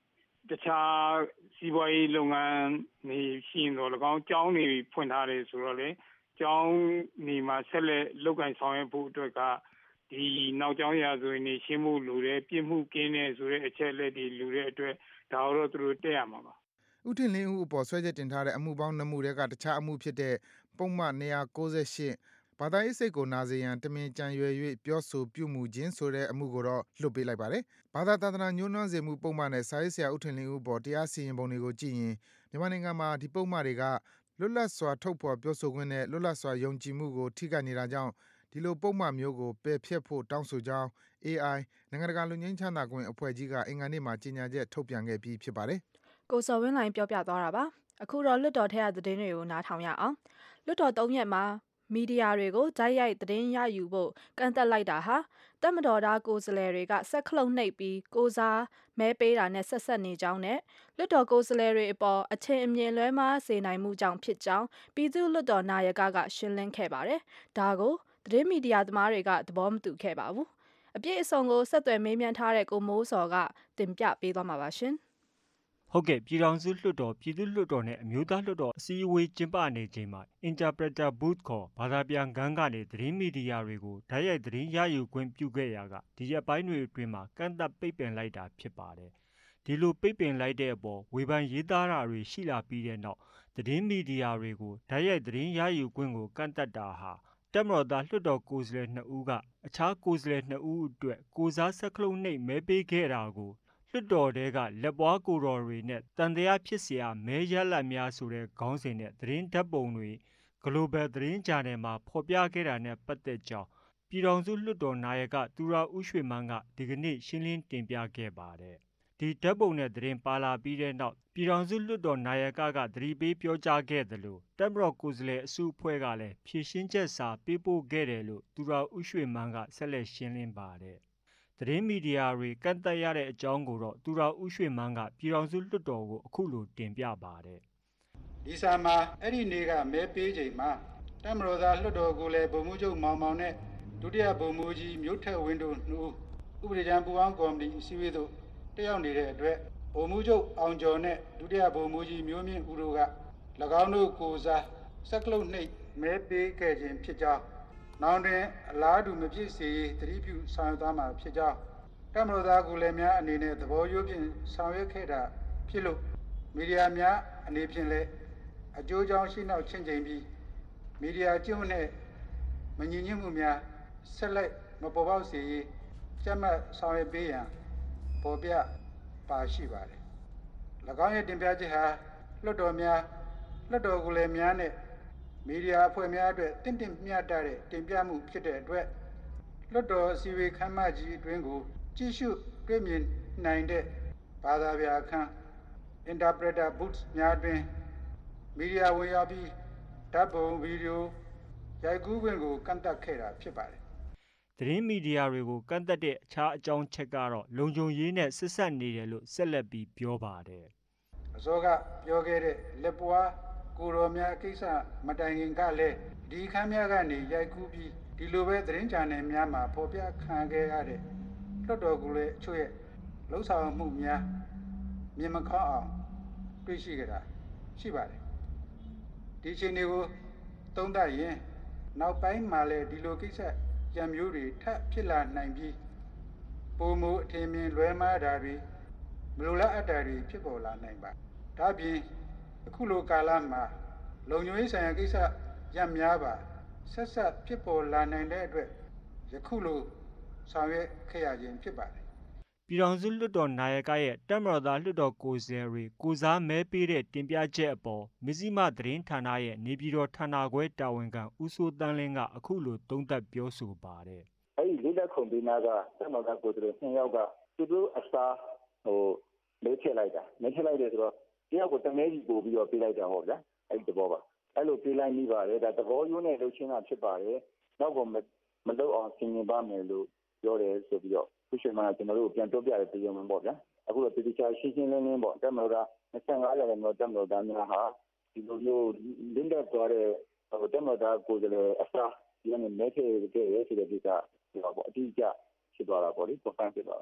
တခြားစီးပွားရေးလုပ်ငန်းတွေရှိရင်တော့၎င်းကျောင်းတွေဖွင့်ထားတယ်ဆိုတော့လေကျောင်းနေမှာဆက်လက်လုပ်ကိုင်ဆောင်ရွက်ဖို့အတွက်ကဒီနောက်ကျောင်းရာဇဝင်နေရှင်းမှုလိုတဲ့ပြစ်မှုကင်းတဲ့ဆိုတဲ့အချက်လက်တွေလိုတဲ့အတွက်ဒါတော့သူတို့တက်ရမှာပါဦးထင်လင်းဦးအပေါ်ဆွဲချက်တင်ထားတဲ့အမှုပေါင်း2မှုတည်းကတခြားအမှုဖြစ်တဲ့ပုံမှန်298ဘာသာရေးစိတ်ကိုနာစေရန်တမင်ကြံရွယ်၍ပြောဆိုပြုမှုခြင်းဆိုတဲ့အမှုကိုတော့လွှတ်ပေးလိုက်ပါတယ်။ဘာသာသာသနာညှိုးနှွမ်းစေမှုပုံမှန်နဲ့စာရေးဆရာဦးထင်လင်းဦးပေါ်တရားစီရင်ပုံတွေကိုကြည့်ရင်မြန်မာနိုင်ငံမှာဒီပုံမှန်တွေကလွတ်လပ်စွာထုတ်ဖော်ပြောဆိုခွင့်နဲ့လွတ်လပ်စွာယုံကြည်မှုကိုထိခိုက်နေတာကြောင့်ဒီလိုပုံမှန်မျိုးကိုပယ်ဖျက်ဖို့တောင်းဆိုကြောင်း AI နိုင်ငံတကာလူငင်းချမ်းသာခွင့်အဖွဲ့ကြီးကအင်္ဂါနေ့မှာကြေညာချက်ထုတ်ပြန်ခဲ့ပြီးဖြစ်ပါတယ်။ကိုစော်ဝင်းလိုင်းပြောပြသွားတာပါ။အခုတော့လွတ်တော်ထက်သတင်းတွေကိုနားထောင်ရအောင်။လွတ်တော်3ရက်မှာမီဒီယာတွေကိုဓာတ်ရိုက်သတင်းရယူဖို့ကန့်သက်လိုက်တာဟာတပ်မတော်သားကိုယ်စားလှယ်တွေကစက်ခလုံးနှိပ်ပြီးကိုစားမဲပေးတာနဲ့ဆက်နေကြောင်းနဲ့လွတ်တော်ကိုယ်စားလှယ်တွေအပေါ်အချင်းအမြင်လွဲမှားစေနိုင်မှုကြောင့်ဖြစ်ကြောင်းပြည်သူ့လွတ်တော်နာယကရှင်းလင်းခဲ့ပါတယ်။ဒါကိုသတင်းမီဒီယာသမားတွေကသဘောမတူခဲ့ပါဘူး။အပြည့်အစုံကိုဆက်သွယ်မေးမြန်းထားတဲ့ကိုမိုးစော်ကတင်ပြပေးသွားမှာပါရှင်။ဟုတ်ကဲ့ပြည်ထောင်စုလွှတ်တော်ပြည်သူ့လွှတ်တော်နဲ့အမျိုးသားလွှတ်တော်အစည်းအဝေးကျင်းပနေချိန်မှာ Interpreter Booth ခေါ်ဘာသာပြန်ခန်းကနေသတင်းမီဒီယာတွေကိုဓာတ်ရိုက်သတင်းရယူခွင့်ပြုခဲ့ရာကဒီရက်ပိုင်းတွေအတွင်းမှာကန့်သတ်ပိတ်ပင်လိုက်တာဖြစ်ပါတယ်။ဒီလိုပိတ်ပင်လိုက်တဲ့အပေါ်ဝေဖန်ရေးသားတာတွေရှိလာပြီးတဲ့နောက်သတင်းမီဒီယာတွေကိုဓာတ်ရိုက်သတင်းရယူခွင့်ကိုကန့်သတ်တာဟာတပ်မတော်သားလွှတ်တော်ကိုယ်စားလှယ်2ဦးကအခြားကိုယ်စားလှယ်2ဦးအတွက်ကိုစားစက်ခလုံးနှိပ်မဲပေးခဲ့တာကိုလွှတ်တော်တဲကလက်ပွားကိုတော်တွေနဲ့တန်တရားဖြစ်เสียမဲရလတ်များဆိုတဲ့ခေါင်းစဉ်နဲ့သတင်းဓာတ်ပုံတွေ Global သတင်းဂျာနယ်မှာဖော်ပြခဲ့တာနဲ့ပတ်သက်ကြောင်းပြည်ထောင်စုလွှတ်တော်နာယကသူရဦးရွှေမန်းကဒီကနေ့ရှင်းလင်းတင်ပြခဲ့ပါတယ်။ဒီဓာတ်ပုံနဲ့သတင်းပါလာပြီးတဲ့နောက်ပြည်ထောင်စုလွှတ်တော်နာယကသတိပေးပြောကြားခဲ့သလိုတပ်မတော်ကိုယ်စားလှယ်အစုအဖွဲ့ကလည်းဖြည့်ရှင်းချက်စာပေးပို့ခဲ့တယ်လို့သူရဦးရွှေမန်းကဆက်လက်ရှင်းလင်းပါတယ်။သတင်းမီဒီယာတွေကန့်သတ်ရတဲ့အကြောင်းကိုတော့သူရဦးရွှေမန်းကပြည်ထောင်စုလွှတ်တော်ကိုအခုလိုတင်ပြပါတယ်။ဒီစာမှာအဲ့ဒီနေ့ကမဲပေးချိန်မှာတပ်မတော်သားလွှတ်တော်ကိုလည်းဗိုလ်မှူးချုပ်မောင်မောင်နဲ့ဒုတိယဗိုလ်မှူးကြီးမြို့ထက်ဝင်းတို့နှုတ်ဥပဒေကြမ်းပူးပေါင်းကော်မတီအစည်းအဝေးသို့တက်ရောက်နေတဲ့အတွက်ဗိုလ်မှူးချုပ်အောင်ကျော်နဲ့ဒုတိယဗိုလ်မှူးကြီးမျိုးမြင့်ဦးတို့က၎င်းတို့ကိုစားစက်ကလုတ်နှိပ်မဲပေးခဲ့ခြင်းဖြစ်ကြောင်းနောက်တွင်အလားတူမဖြစ်စေသတိပြုဆောင်ရွက်သွားမှာဖြစ်ကြောင်းတပ်မတော်သားကိုလည်းများအနေနဲ့သဘောရိုးဖြင့်ဆောင်ရွက်ခဲ့တာဖြစ်လို့မီဒီယာများအနေဖြင့်လည်းအကျိုးကြောင့်ရှိနောက်ချင့်ချိန်ပြီးမီဒီယာကျင့်ဝတ်နဲ့မညီညွတ်မှုများဆက်လက်မပေါ်ပေါက်စေရေးကြက်မှတ်ဆောင်ရွက်ပေးရန်ပေါ်ပြပါရှိပါတယ်။၎င်းရဲ့တင်ပြချက်ဟာလွှတ်တော်များလွှတ်တော်ကိုလည်းများနဲ့မီဒီယာအဖွဲ့များအတွက်တင့်တင့်မျှတတဲ့တင်ပြမှုဖြစ်တဲ့အတွက်လွှတ်တော်အစည်းအဝေးခမ်းမကြီးအတွင်းကိုကြည့်ရှုတွေ့မြင်နိုင်တဲ့ဘာသာပြန်အခန်း Interpreter Booth များတွင်မီဒီယာဝင်ရောက်ပြီးဓာတ်ပုံဗီဒီယိုရိုက်ကူးခွင့်ကိုကန့်သတ်ခဲ့တာဖြစ်ပါတယ်။သတင်းမီဒီယာတွေကိုကန့်သတ်တဲ့အခြားအကြောင်းချက်ကတော့လုံခြုံရေးနဲ့ဆက်ဆက်နေတယ်လို့ဆက်လက်ပြီးပြောပါတယ်။အစောကပြောခဲ့တဲ့လက်ပွားကိုတော်များကိစ္စမတိုင်ခင်ကလည်းဒီခမ်းများကနေရိုက်ကူးပြီးဒီလိုပဲသတင်းချန်နယ်များမှာပေါ်ပြခံခဲ့ရတဲ့လွှတ်တော်ကိုလည်းအချို့ရဲ့လှုပ်ဆောင်မှုများမြင်မကောင်းအောင်တွေ့ရှိကြတာရှိပါတယ်ဒီအချိန်တွေကိုသုံးသပ်ရင်နောက်ပိုင်းမှာလည်းဒီလိုကိစ္စကြံမျိုးတွေထပ်ဖြစ်လာနိုင်ပြီးပုံမူအထင်မြင်လွဲမှားတာတွေမလိုလားအပ်တာတွေဖြစ်ပေါ်လာနိုင်ပါဒါပြင်အခုလိုကာလမှာလုံခြုံရေးဆိုင်ရာကိစ္စရများပါဆက်ဆက်ဖြစ်ပေါ်လာနိုင်တဲ့အတွက်ယခုလိုဆောင်ရွက်ခဲ့ရခြင်းဖြစ်ပါတယ်ပြည်ထောင်စုလွှတ်တော်နာယကရဲ့တပ်မတော်သားလွှတ်တော်ကိုယ်စားလှယ်တွေကိုစားမဲပေးတဲ့တင်ပြချက်အပေါ်မဇ္ဈိမသတင်းဌာနရဲ့နေပြည်တော်ဌာနခွဲတာဝန်ခံဦးစိုးတန်းလင်းကအခုလိုသုံးသပ်ပြောဆိုပါတယ်။အဲဒီလေးလက်ခုံပေးနာကတပ်မတော်သားကိုယ်စားလှယ်2ယောက်ကသူတို့အစားမဲထည့်လိုက်တာမဲထည့်လိုက်တယ်ဆိုတော့တယောက်ကိုတမဲကြီးပို့ပြီးတော့ပေးလိုက်တာဟုတ်ဗျာအဲဒီသဘောပါအဲ့လိုပေးလိုက်ပြီးပါတယ်ဒါသဘောရိုးနဲ့လှုပ်ရှင်းတာဖြစ်ပါတယ်နောက်ကိုမလုပ်အောင်ဆင်ញင်ပါမယ်လို့ပြောတယ်ဆိုပြီးတော့ခုချိန်မှာကျွန်တော်တို့ပြန်ပြောပြတဲ့တရားဝင်ပေါ့ဗျာအခုတော့ပြည်သူ့ရှင်းရှင်းလင်းလင်းပေါ့တက်မလို့က25ရာခိုင်နှုန်းတက်မလို့သားများဟာဒီလိုမျိုးလင်းတဲ့သွားတဲ့တက်မလို့သားကိုယ်စားလှယ်အစားဒီကနေမဲထည့်ခဲ့ရဆိုတဲ့ကိစ္စပြောပေါ့အတိအကျဖြစ်သွားတာပေါ့လေပုံစံဖြစ်သွားတာ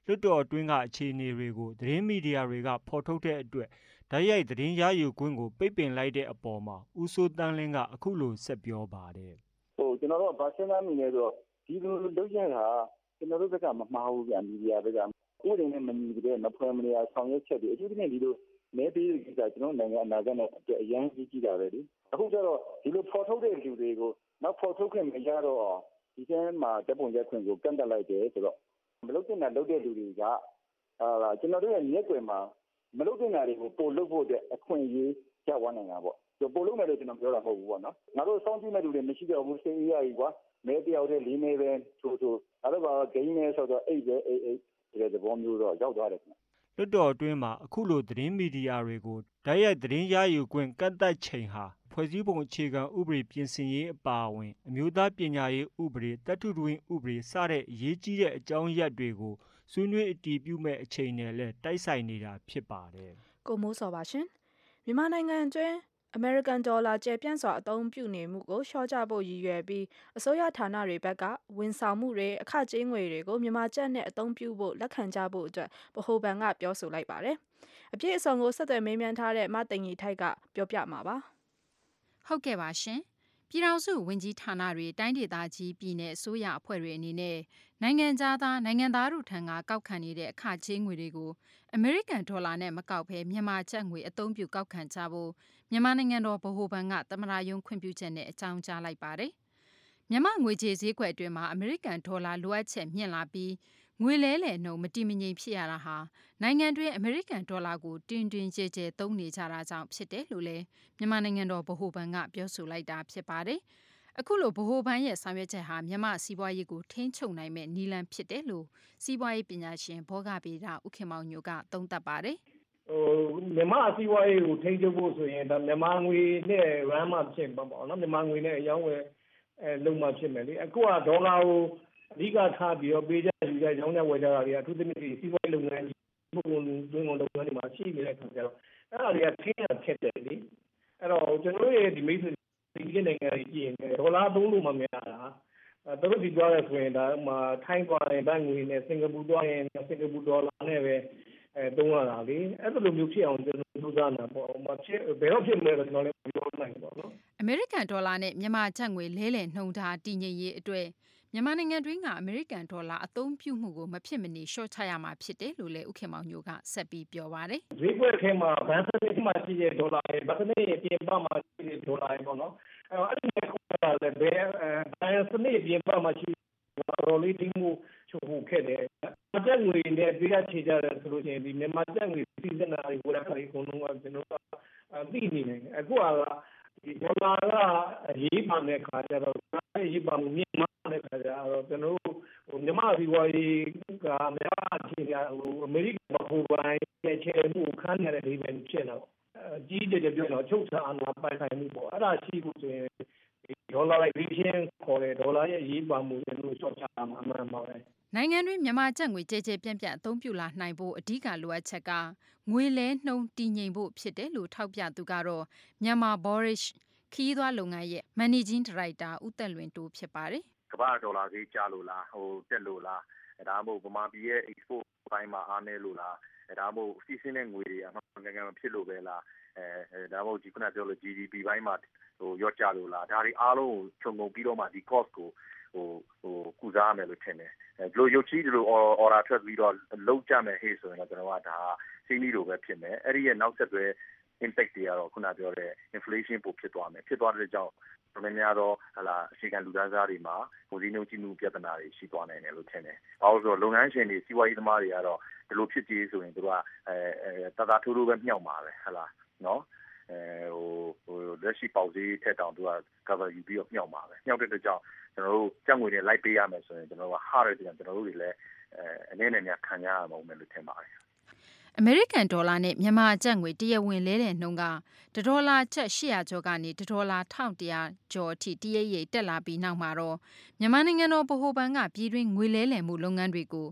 လွှတ်တော်အတွင်းကအခြေအနေတွေကိုသတင်းမီဒီယာတွေကဖော်ထုတ်တဲ့အတွက်တိုက်ရိုက်သတင်းရယူခွင့်ကိုပိတ်ပင်လိုက်တဲ့အပေါ်မှာဦးစိုးတန်းလင်းကအခုလိုဆက်ပြောပါတယ်ကျွန်တော်တို့ဗာရှင်းသားမိနေတော့ဒီလိုလုပ်ရတာကျွန်တော်တို့ဘက်ကမမှားဘူးဗျာမီဒီယာဘက်ကဥပဒေနဲ့မညီတဲ့မဖွယ်မနေအောင်ဆောင်ရွက်ချက်တွေအထူးသဖြင့်ဒီလိုမဲပေးတဲ့ကိစ္စကျွန်တော်နိုင်ငံအနာဂတ်နဲ့အတွက်အရင်ကြီးတာပဲလေအခုကျတော့ဒီလိုဖော်ထုတ်တဲ့လူတွေကိုနောက်ဖော်ထုတ်ခွင့်မရတော့ဒီကျမ်းမှာတပ်ပုံရက်ခွင့်ကိုကန့်တက်လိုက်တယ်ဆိုတော့မလုပ်တဲ့လုပ်တဲ့လူတွေကကျွန်တော်တို့ရဲ့မျက်ကွယ်မှာမလုပ်တဲ့နေရာတွေကိုပို့လုပ်ဖို့အတွက်အခွင့်အရေးရဝနိုင်တာပေါ့ပို့လုပ်မယ်လို့ကျွန်တော်ပြောတာမဟုတ်ဘူးပေါ့နော်ငါတို့စောင့်ကြည့်မဲ့လူတွေမရှိတော့ဘူးစေးရကြီးကွာမဲတယောက်တည်း၄မဲပဲဆိုအဲ့တော့ဂိမ်းမဲဆိုတော့အိတ်ပဲအိတ်ဒီတဲ့ဘောမျိုးတော့ရောက်သွားတယ်ခင်ဗျလွှတ်တော်အတွင်းမှာအခုလိုသတင်းမီဒီယာတွေကိုတိုက်ရိုက်သတင်းရယူခွင့်ကန့်သတ်ချိန်ဟာဖွဲ့စည်းပုံအခြေခံဥပဒေပြင်ဆင်ရေးအပါအဝင်အမျိုးသားပညာရေးဥပဒေတက္ကသိုလ်ဥပဒေစတဲ့အရေးကြီးတဲ့အကြောင်းအရာတွေကိုဆွေးနွေးအတည်ပြုမဲ့အချိန်နဲ့လည်းတိုက်ဆိုင်နေတာဖြစ်ပါတယ်။ကိုမိုးစောပါရှင်။မြန်မာနိုင်ငံအတွင်းအမေရိကန်ဒေါ်လာကျယ်ပြန့်စွာအသုံးပြုနေမှုကိုလျှော့ချဖို့ရည်ရွယ်ပြီးအစိုးရဌာနတွေဘက်ကဝန်ဆောင်မှုတွေအခကြေးငွေတွေကိုမြန်မာကျပ်နဲ့အသုံးပြုဖို့လက်ခံကြဖို့အတွက်ဗဟိုဘဏ်ကပြောဆိုလိုက်ပါတယ်။အပြည့်အစုံကိုဆက်သွယ်မေးမြန်းထားတဲ့မသိင်ကြီးထိုက်ကပြောပြမှာပါ။ဟုတ်ကဲ့ပါရှင်။ပြည်ထောင်စုဝန်ကြီးဌာနတွေတိုင်းဒေသကြီးပြည်내အစိုးရအဖွဲ့တွေအနေနဲ့နိုင်ငံသားတို့ထံကကောက်ခံနေတဲ့အခကြေးငွေတွေကိုအမေရိကန်ဒေါ်လာနဲ့မကောက်ဘဲမြန်မာကျပ်ငွေအသုံးပြုကောက်ခံကြဖို့မြန်မာနိုင်ငံတော်ဗဟိုဘဏ်ကသမ္မတရုံးခွင့်ပြုချက်နဲ့အကြောင်းကြားလိုက်ပါတယ်။မြန်မာငွေကြေးဈေးကွက်အတွင်းမှာအမေရိကန်ဒေါ်လာလိုအပ်ချက်မြင့်လာပြီးငွေလဲလှယ်နှုန်းမတည်မငြိမ်ဖြစ်ရတာဟာနိုင်ငံတွင်းအမေရိကန်ဒေါ်လာကိုတင်းတင်းကျပ်ကျပ်သုံးနေကြတာကြောင့်ဖြစ်တယ်လို့လည်းမြန်မာနိုင်ငံတော်ဗဟိုဘဏ်ကပြောဆိုလိုက်တာဖြစ်ပါတယ်။အခုလိုဗဟိုဘဏ်ရဲ့ဆောင်ရွက်ချက်ဟာမြန်မာစီးပွားရေးကိုထိန်းချုပ်နိုင်မဲ့နည်းလမ်းဖြစ်တယ်လို့စီးပွားရေးပညာရှင်ဘောဂဗေဒဦးခင်မောင်ညိုကသုံးသပ်ပါတယ်။မြန်မာစီးပွားရေးကိုထိန်းချုပ်ဖို့ဆိုရင်ဒါမြန်မာငွေနဲ့ run မှဖြစ်မှာပေါ့နော်မြန်မာငွေနဲ့အရောင်းဝယ်လုပ်မှဖြစ်မယ်လေအခုကဒေါ်လာကိုအဓိကထားပြီးတော့ပေးကြယူကြရောင်းကြဝယ်ကြတာတွေအထူးသဖြင့်စီးပွားရေးလုပ်ငန်းကြီးဘုံတွင်းကုန်လုပ်ငန်းတွေမှာရှိနေတဲ့ခါကျတော့အဲ့ဒါတွေကထိန်းရဖြစ်တယ်လေအဲ့တော့ကျွန်တော်ရဲ့ဒီမိတ်ဆွေဒီနိုင်ငံကြီးကြည့်ရင်ဒေါ်လာသုံးလို့မများတာသူတို့ဒီသွားရဆိုရင်ဒါမှထိုင်းသွားရင်ဘတ်ငွေနဲ့စင်ကာပူသွားရင်စင်ကာပူဒေါ်လာနဲ့ပဲသုံးရတာလေအဲ့လိုမျိုးဖြစ်အောင်ကျွန်တော်စူးစမ်းတာပေါ့မဖြစ်ဘယ်တော့ဖြစ်မလဲတော့ကျွန်တော်လည်းမပြောနိုင်ဘူးပေါ့နော်အမေရိကန်ဒေါ်လာနဲ့မြန်မာကျပ်ငွေလဲလှယ်နှုန်းထားတည်ငြိမ်ရေးအတွက်မြန်မာနိုင်ငံတွင်းကအမေရိကန်ဒေါ်လာအသုံးပြုမှုကိုမဖြစ်မနေရှော့ချရမှာဖြစ်တယ်လို့လည်းဦးခင်မောင်ညိုကဆက်ပြီးပြောပါတယ်ဈေးကွက်ထဲမှာဘဏ်စနစ်မှာရှိတဲ့ဒေါ်လာတွေဘဏ်စနစ်ရဲ့ပြင်ပမှာရှိတဲ့ဒေါ်လာတွေပေါ့နော်အဲ့ဒီခုကလည်းဘယ်ဘဏ်စနစ်ပြင်ပမှာရှိတော်လေးတင်းမှုချုပ်ဖို့ခဲ့တယ်အကျပ်ငွေနဲ့ပြည်ရချေကြတယ်ဆိုလို့ရှိရင်ဒီမြန်မာကျပ်ငွေစီးစနာတွေဝယ်တာတွေအကုန်လုံးကကျွန်တော်သိနေတယ်အခုကဒီဒေါ်လာကအရေးပါတဲ့ခါကျတော့အရေးပါမှုမြင့်မားတဲ့ခါကျတော့ကျွန်တော်တို့မြန်မာစီးပွားရေးကမြန်မာအခြေခံအမေရိကန်ဗဟိုဘဏ်ရဲ့ခြေမှုခန်းနေတဲ့ဒီပဲဖြစ်တော့ကြီးတဲ့ပြောတော့ချုပ်ချာအာဏာပိုင်ဆိုင်မှုပေါ့အဲ့ဒါရှိဖို့ဆိုရင်ဒေါ်လာလိုက်ပြီးရှင်းခေါ်တယ်ဒေါ်လာရဲ့အရေးပါမှုကျွန်တော်ရှော့ချတာမှအမှန်ပါပဲနိုင်ငံတွင်းမြန်မာကျပ်ငွေကျဲကျဲပြန့်ပြန့်အသုံးပြုလာနိုင်ဖို့အဓိကလိုအပ်ချက်ကငွေလဲနှုန်းတည်ငြိမ်ဖို့ဖြစ်တယ်လို့ထောက်ပြသူကတော့မြန်မာ Borish ခီးသွွားလုပ်ငန်းရဲ့ Managing Director ဦးသက်လွင်တိုးဖြစ်ပါတယ်ကမ္ဘာဒေါ်လာဈေးကျလို့လားတက်လို့လားဒါမှမဟုတ်ဗမာပြည်ရဲ့ export ပိုင်းမှာအားနည်းလို့လားဒါမှမဟုတ်စီးဆင်းတဲ့ငွေတွေအမှန်ကန်မဖြစ်လို့ပဲလားဒါမှမဟုတ်ဒီခုနပြောလို့ GDP ဘိုင်းမှာရော့ကျလို့လားဒါတွေအားလုံးကိုခြုံငုံပြီးတော့မှဒီ cost ကိုကုစားမယ်လို့ထင်တယ်ဒီလိုရုပ်ချီးဒီလို order ထွက်ပြီးတော့လုံးကြမယ်ဟေ့ဆိုရင်တော့ကျွန်တော်ကဒါစီးနီးလိုပဲဖြစ်မယ်အဲ့ဒီရဲ့နောက်ဆက်တွဲ impact တွေကတော့ခုနပြောတဲ့ inflation ပိုဖြစ်သွားမယ်ဖြစ်သွားတဲ့ကြောင့်တော်တော်များတော့အခြေခံလူသားစားတွေမှာကိုစီးနှုန်းကြီးမှုပြဿနာတွေရှိသွားနိုင်တယ်လို့ထင်တယ်။ဘာလို့ဆိုတော့လုပ်ငန်းရှင်တွေစီးပွားရေးသမားတွေကတော့ဒီလိုဖြစ်ကြေးဆိုရင်သူကတသားထိုးထိုးပဲမြှောက်မှာပဲဟုတ်လားနော်လက်ရှိပေါက်ဈေးထက်တောင်သူက cover ယူပြီးတော့မြှောက်မှာပဲမြှောက်တဲ့အတွက်ကြောင့်ကျွန်တော်တို့ကြက်ငွေတွေလိုက်ပေးရမယ်ဆိုရင်ကျွန်တော်တို့က hard တယ်ကျွန်တော်တို့တွေလည်းအနေနဲ့များခံရမှာမယ်လို့ထင်ပါတယ်အမေရိကန်ဒေါ်လာနဲ့မြန်မာကျပ်ငွေတရဝင်လဲတဲ့နှုန်းကဒေါ်လာကျပ်800ကျော်ကနေဒေါ်လာ1100ကျော်အထိတရရိပ်တက်လာပြီးနောက်မှာတော့မြန်မာနိုင်ငံတော်ဗဟိုဘဏ်ကပြည်တွင်းငွေလဲလှယ်မှုလုပ်ငန်းတွေကို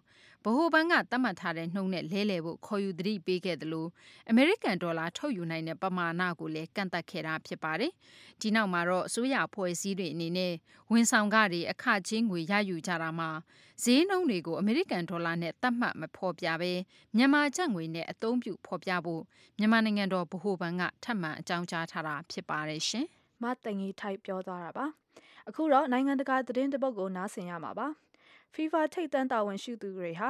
ဗဟိုဘဏ်ကသတ်မှတ်ထားတဲ့နှုန်းနဲ့လဲလှယ်ဖို့ခေါ်ယူသတိပေးခဲ့တယ်လို့အမေရိကန်ဒေါ်လာထုတ်ယူနိုင်တဲ့ပမာဏကိုလည်းကန့်သတ်ခဲ့တာဖြစ်ပါတယ်။ဒီနောက်မှာတော့အစိုးရအဖွဲ့အစည်းတွေအနေနဲ့ဝန်ဆောင်ခတွေအခကြေးငွေရယူကြတာမှာဈေးနှုန်းတွေကိုအမေရိကန်ဒေါ်လာနဲ့သတ်မှတ်မဖော်ပြဘဲမြန်မာကျပ်ငွေနဲ့အသုံးပြုဖော်ပြဖို့မြန်မာနိုင်ငံတော်ဗဟိုဘဏ်ကထပ်မံအကြောင်းကြားထားတာဖြစ်ပါတယ်ရှင်။မတငီထိုက်ပြောသွားတာပါ။အခုတော့နိုင်ငံတကာသတင်းတပုတ်ကိုနားဆင်ရမှာပါ။ FIFA ထိပ်တန်းတာဝန်ရှိသူတွေဟာ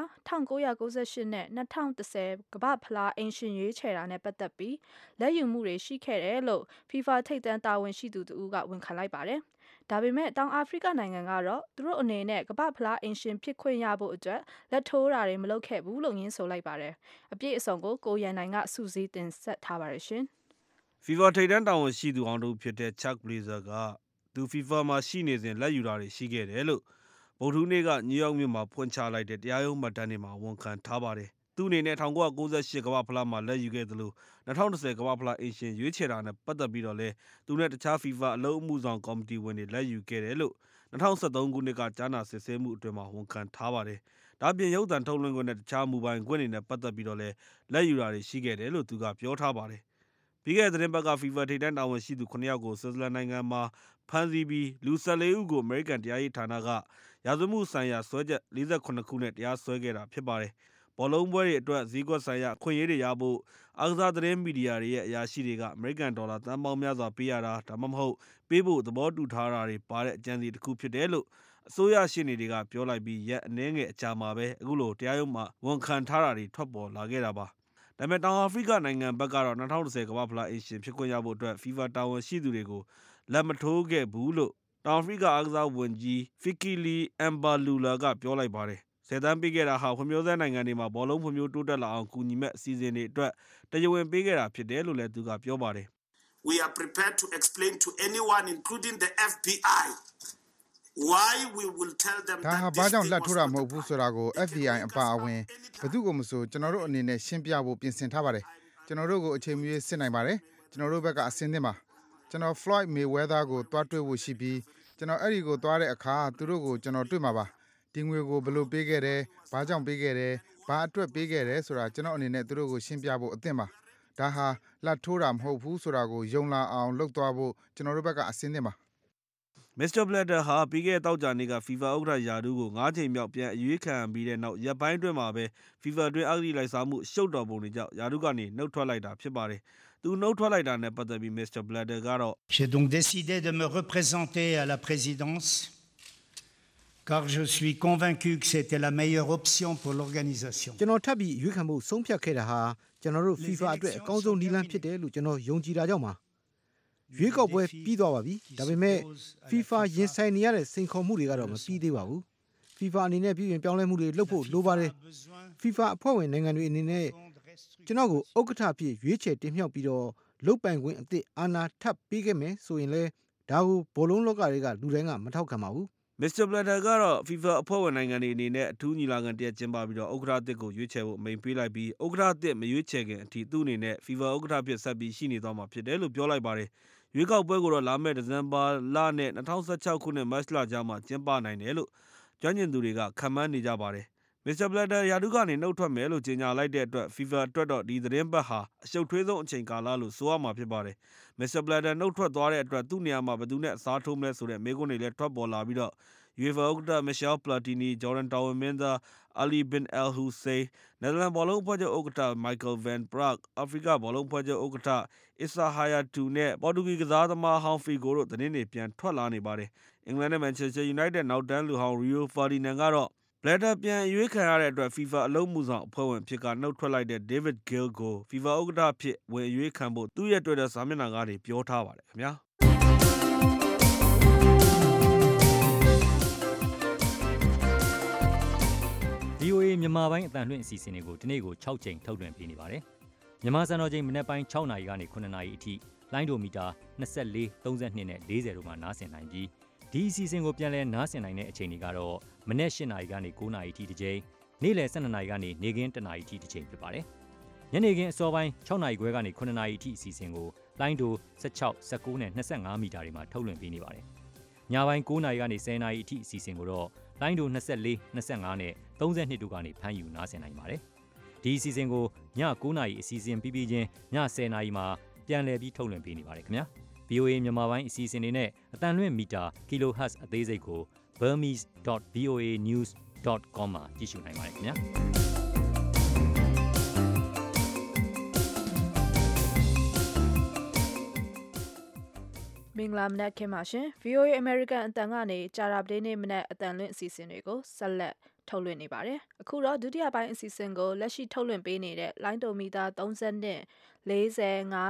1998နဲ့2010ကမ္ဘာဖလားအင်ရှင်ရွေးချယ်တာနဲ့ပတ်သက်ပြီးလက်ယူမှုတွေရှိခဲ့တယ်လို့ FIFA ထိပ်တန်းတာဝန်ရှိသူတို့ကဝန်ခံလိုက်ပါတယ်။ဒါပေမဲ့တောင်အာဖရိကနိုင်ငံကတော့သူတို့အနေနဲ့ကမ္ဘာဖလားအင်ရှင်ဖြစ်ခွင့်ရဖို့အတွက်လက်ထိုးတာတွေမလုပ်ခဲ့ဘူးလို့ငင်းဆိုလိုက်ပါတယ်။အပြည့်အစုံကိုကိုရန်နိုင်ကစူးစီးတင်ဆက်ထားပါတယ်ရှင်။ FIFA ထိပ်တန်းတာဝန်ရှိသူအောင်တို့ဖြစ်တဲ့ Chuck Blazer ကသူ FIFA မှာရှိနေစဉ်လက်ယူတာတွေရှိခဲ့တယ်လို့ဗုဒ္ဓဟူးနေ့ကနယူးယောက်မြို့မှာဖွင့်ချလိုက်တဲ့တရားရုံးမှတ်တမ်းတွေမှာဝန်ခံထားပါတယ်။သူ့အနေနဲ့1998ကမ္ဘာဖလားမှာလက်ယူခဲ့သလို2010ကမ္ဘာဖလားအင်ရှင်ရွေးချယ်တာနဲ့ပတ်သက်ပြီးတော့လဲသူနဲ့တခြား FIFA အလုပ်အမှုဆောင်ကော်မတီဝင်တွေလက်ယူခဲ့တယ်လို့2013ခုနှစ်ကကြားနာစစ်ဆေးမှုအတွင်းမှာဝန်ခံထားပါတယ်။ဒါ့အပြင်ရုပ်သံထုတ်လွှင့်ခွင့်နဲ့တခြားမူပိုင်ခွင့်တွေနဲ့ပတ်သက်ပြီးတော့လဲလက်ယူတာတွေရှိခဲ့တယ်လို့သူကပြောထားပါတယ်။ပြီးခဲ့တဲ့သတင်းပတ်က FIFA ထိပ်တန်းတာဝန်ရှိသူ9ယောက်ကိုဆွစ်ဇာလန်နိုင်ငံမှာဖမ်းဆီးပြီးလူ14ဦးကိုအမေရိကန်တရားရေးဌာနကရာဇဝတ်မှုဆိုင်ရာစွဲချက်48ခုနဲ့တရားစွဲခဲ့တာဖြစ်ပါတယ်။ဘောလုံးပွဲတွေအတွက်ဈေးကွက်ဆိုင်ရာအခွင့်အရေးတွေရဖို့အားကစားသတင်းမီဒီယာတွေရဲ့အရာရှိတွေကအမေရိကန်ဒေါ်လာသန်းပေါင်းများစွာပေးရတာဒါမှမဟုတ်ပေးဖို့သဘောတူထားတာတွေပါတဲ့အကြံစီတစ်ခုဖြစ်တယ်လို့အစိုးရရှေ့နေတွေကပြောလိုက်ပြီးရက်အနည်းငယ်အကြာမှာပဲအခုလိုတရားရုံးမှာဝန်ခံထားတာတွေထွက်ပေါ်လာခဲ့တာပါ။ဒါပေမဲ့တောင်အာဖရိကနိုင်ငံဘက်ကတော့2010ကမ္ဘာဖလားအင်ရှင်ဖြစ်ခွင့်ရဖို့အတွက် FIFA တာဝန်ရှိသူတွေကိုလက်မထိုးခဲ့ဘူးလို့တောင်အာဖရိကအားကစားဝန်ကြီး Fikile Mbalula ကပြောလိုက်ပါတယ်။ဆယ်တန်းပေးခဲ့တာဟာဖွံ့ဖြိုးဆဲနိုင်ငံတွေမှာဘောလုံးဖွံ့ဖြိုးတိုးတက်လာအောင်ကူညီမဲ့အစီအစဉ်တွေအတွက်တရားဝင်ပေးခဲ့တာဖြစ်တယ်လို့လည်းသူကပြောပါတယ်။ We are prepared to explain to anyone including the FBI why we will tell them that ဒါဟာဘာကြောင့်လက်ထိုးတာမဟုတ်ဘူးဆိုတာကို FBI အပါအဝင်ဘယ်သူ့ကိုမဆိုကျွန်တော်တို့အနေနဲ့ရှင်းပြဖို့ပြင်ဆင်ထားပါတယ်။ကျွန်တော်တို့ကိုအချိန်မရွေးစစ်နိုင်ပါတယ်။ကျွန်တော်တို့ဘက်ကအစင်းသင်းပါ။ကျွန်တော် Floyd Mayweather ကိုတွားတွေ့ဖို့ရှိပြီးကျွန်တော်အဲ့ဒီကိုသွားတဲ့အခါသူတို့ကိုကျွန်တော်တွေ့မှာပါ။ဒီငွေကိုဘယ်လိုပေးခဲ့တယ်၊ဘာကြောင့်ပေးခဲ့တယ်၊ဘာအတွက်ပေးခဲ့တယ်ဆိုတာကျွန်တော်အနေနဲ့သူတို့ကိုရှင်းပြဖို့အသင့်ပါ။ဒါဟာလက်ထိုးတာမဟုတ်ဘူးဆိုတာကိုယုံလာအောင်လုပ်သွားဖို့ကျွန်တော်တို့ဘက်ကအစင်းသင်းပါ။ Mr. Blatter ဟာပြီးခဲ့တဲ့တောက်ကြနေ့က FIFA ဥက္ကဋ္ဌယာဒူးကို9ချိန်မြောက်ပြန်အရွေးခံပြီးတဲ့နောက်ရက်ပိုင်းအတွင်းမှာပဲ FIFA တွင်အဂတိလိုက်စားမှုရှုပ်တော်ပုံတွေကြောင့်ယာဒူးကနေနှုတ်ထွက်လိုက်တာဖြစ်ပါတယ်။သူနှုတ်ထွက်လိုက်တာနဲ့ပတ်သက်ပြီး Mr. Blatter ကတော့ J'ai donc décidé de me représenter à la présidence car je suis convaincu que c'était la meilleure option pour l'organisation. ကျွန်တော်ထပ်ပြီးရွေးခံဖို့ဆုံးဖြတ်ခဲ့တာဟာကျွန်တော်တို့ FIFA အတွက်အကောင်းဆုံးနည်းလမ်းဖြစ်တယ်လို့ကျွန်တော်ယုံကြည်တာကြောင့်ပါ။ရွေးကောက်ပွဲပြီးသွားပါပြီ။ဒါပေမဲ့ FIFA ရင်ဆိုင်နေရတဲ့စိန်ခေါ်မှုတွေကတော့မပြီးသေးပါဘူး။ FIFA အနေနဲ့ပြည်ပြင်ပြောင်းလဲမှုတွေလုပ်ဖို့လိုပါတယ်။ FIFA အဖွဲ့ဝင်နိုင်ငံတွေအနေနဲ့ကျွန်တော်ကိုဥက္ကဋ္ဌအဖြစ်ရွေးချယ်တင်မြှောက်ပြီးတော့လုပ်ပိုင်ခွင့်အသစ်အာဏာထပ်ပေးခဲ့မယ်ဆိုရင်လည်းဒါကိုဘောလုံးလောကတွေကလူတိုင်းကမထောက်ခံပါဘူး။ Mr. Blatter ကတော့ FIFA အဖွဲ့ဝင်နိုင်ငံတွေအနေနဲ့အထူးညီလာခံတရက်ကျင်းပပြီးတော့ဥက္ကဋ္ဌအသစ်ကိုရွေးချယ်ဖို့အမိန့်ပေးလိုက်ပြီးဥက္ကဋ္ဌအသစ်မရွေးချယ်ခင်အထိသူ့အနေနဲ့ FIFA ဥက္ကဋ္ဌအဖြစ်ဆက်ပြီးရှိနေသွားမှာဖြစ်တယ်လို့ပြောလိုက်ပါတယ်။ရွေးကောက်ပွဲကိုတော့လာမယ့်ဒီဇင်ဘာလနဲ့2016ခုနှစ်မတ်လကြားမှာကျင်းပနိုင်တယ်လို့ကျွမ်းကျင်သူတွေကခန့်မှန်းနေကြပါတယ်။ Mr. Blatter ယာဒူးကနေနှုတ်ထွက်မယ်လို့ကြေညာလိုက်တဲ့အတွက် FIFA အတွက်တော့ဒီသတင်းပတ်ဟာအရှုပ်ထွေးဆုံးအချိန်ကာလလို့ဆိုရမှာဖြစ်ပါတယ်။ Mr. Blatter နှုတ်ထွက်သွားတဲ့အတွက်သူ့နေရာမှာဘယ်သူနဲ့အစားထိုးမလဲဆိုတဲ့မေးခွန်းတွေလည်းထွက်ပေါ်လာပြီးတော့ UEFA ဥက္ကဋ္ဌ Michel Platini, Jordan တာဝန်မင်းသား Ali bin Al-Hussein, နယ်သာလန်ဘောလုံးအဖွဲ့ချုပ်ဥက္ကဋ္ဌ Michael van Praag, အာဖရိကဘောလုံးအဖွဲ့ချုပ်ဥက္ကဋ္ဌ Issa Hayatou နဲ့ပေါ်တူဂီကစားသမားဟောင်း Figo တို့သတင်းတွေပြန်ထွက်လာနေပါတယ်။အင်္ဂလန်နဲ့ Manchester United နောက်တန်းလူဟောင်း Rio Ferdinand ကတော့ Blatter ပြန်အရွေးခံရတဲ့အတွက် FIFA အလုပ်မှုဆောင်အဖွဲ့ဝင်ဖြစ်ကနှုတ်ထွက်လိုက်တဲ့ David Gill ကို FIFA ဥက္ကဋ္ဌအဖြစ်ဝင်အရွေးခံဖို့သူ့ရဲ့ Twitter စာမျက်နှာကနေပြောထားပါတယ်ခင်ဗျာ။ VOA မြန်မာပိုင်းအသံလွှင့်အစီအစဉ်တွေကိုဒီနေ့ကို6ချိန်ထုတ်လွှင့်ပေးနေပါတယ်။မြန်မာစံတော်ချိန်မနေ့ပိုင်း6နာရီကနေ9နာရီအထိလိုင်းဒိုမီတာ24 32နဲ့40တို့မှာနားဆင်နိုင်ပြီးဒီအစီအစဉ်ကိုပြန်လည်နားဆင်နိုင်တဲ့အချိန်တွေကတော့မနေ့8နာရီကနေ9နာရီအထိတစ်ချိန်နေ့လယ်12နာရီကနေနေ့ခင်း1နာရီအထိတစ်ချိန်ဖြစ်ပါတယ်။ညနေခင်းအစောပိုင်း6နာရီခွဲကနေ9နာရီအထိအစီအစဉ်ကိုလိုင်းဒို16 19နဲ့25မီတာတွေမှာထုတ်လွှင့်ပေးနေပါတယ်။ညပိုင်း9နာရီကနေ10နာရီအထိအစီအစဉ်ကိုတော့လိုင်းဒို24 25နဲ့32တို့ကနေဖမ်းယူနားဆင်နိုင်ပါတယ်ဒီအစီအစဉ်ကိုည9:00နာရီအစီအစဉ်ပြီးပြီးချင်းည10:00နာရီမှာပြန်လည်ပြီးထုတ်လွှင့်ပေးနေပါတယ်ခင်ဗျာ VOA မြန်မာပိုင်းအစီအစဉ်တွေနဲ့အတန်လွင့်မီတာ kilohertz အသေးစိတ်ကို burmese.voanews.com မှာကြည့်ရှုနိုင်ပါတယ်ခင်ဗျာမင်္ဂလာမနက်ခင်းပါရှင် VOA American အတန်ကနေကြာတာပတေးနေ့မနက်အတန်လွင့်အစီအစဉ်တွေကိုဆက်လက်ထုတ်လွှင့်နေပါတယ်အခုတော့ဒုတိယပိုင်းအစီအစဉ်ကိုလက်ရှိထုတ်လွှင့်ပေးနေတဲ့လိုင်းဒိုမီတာ30နဲ့40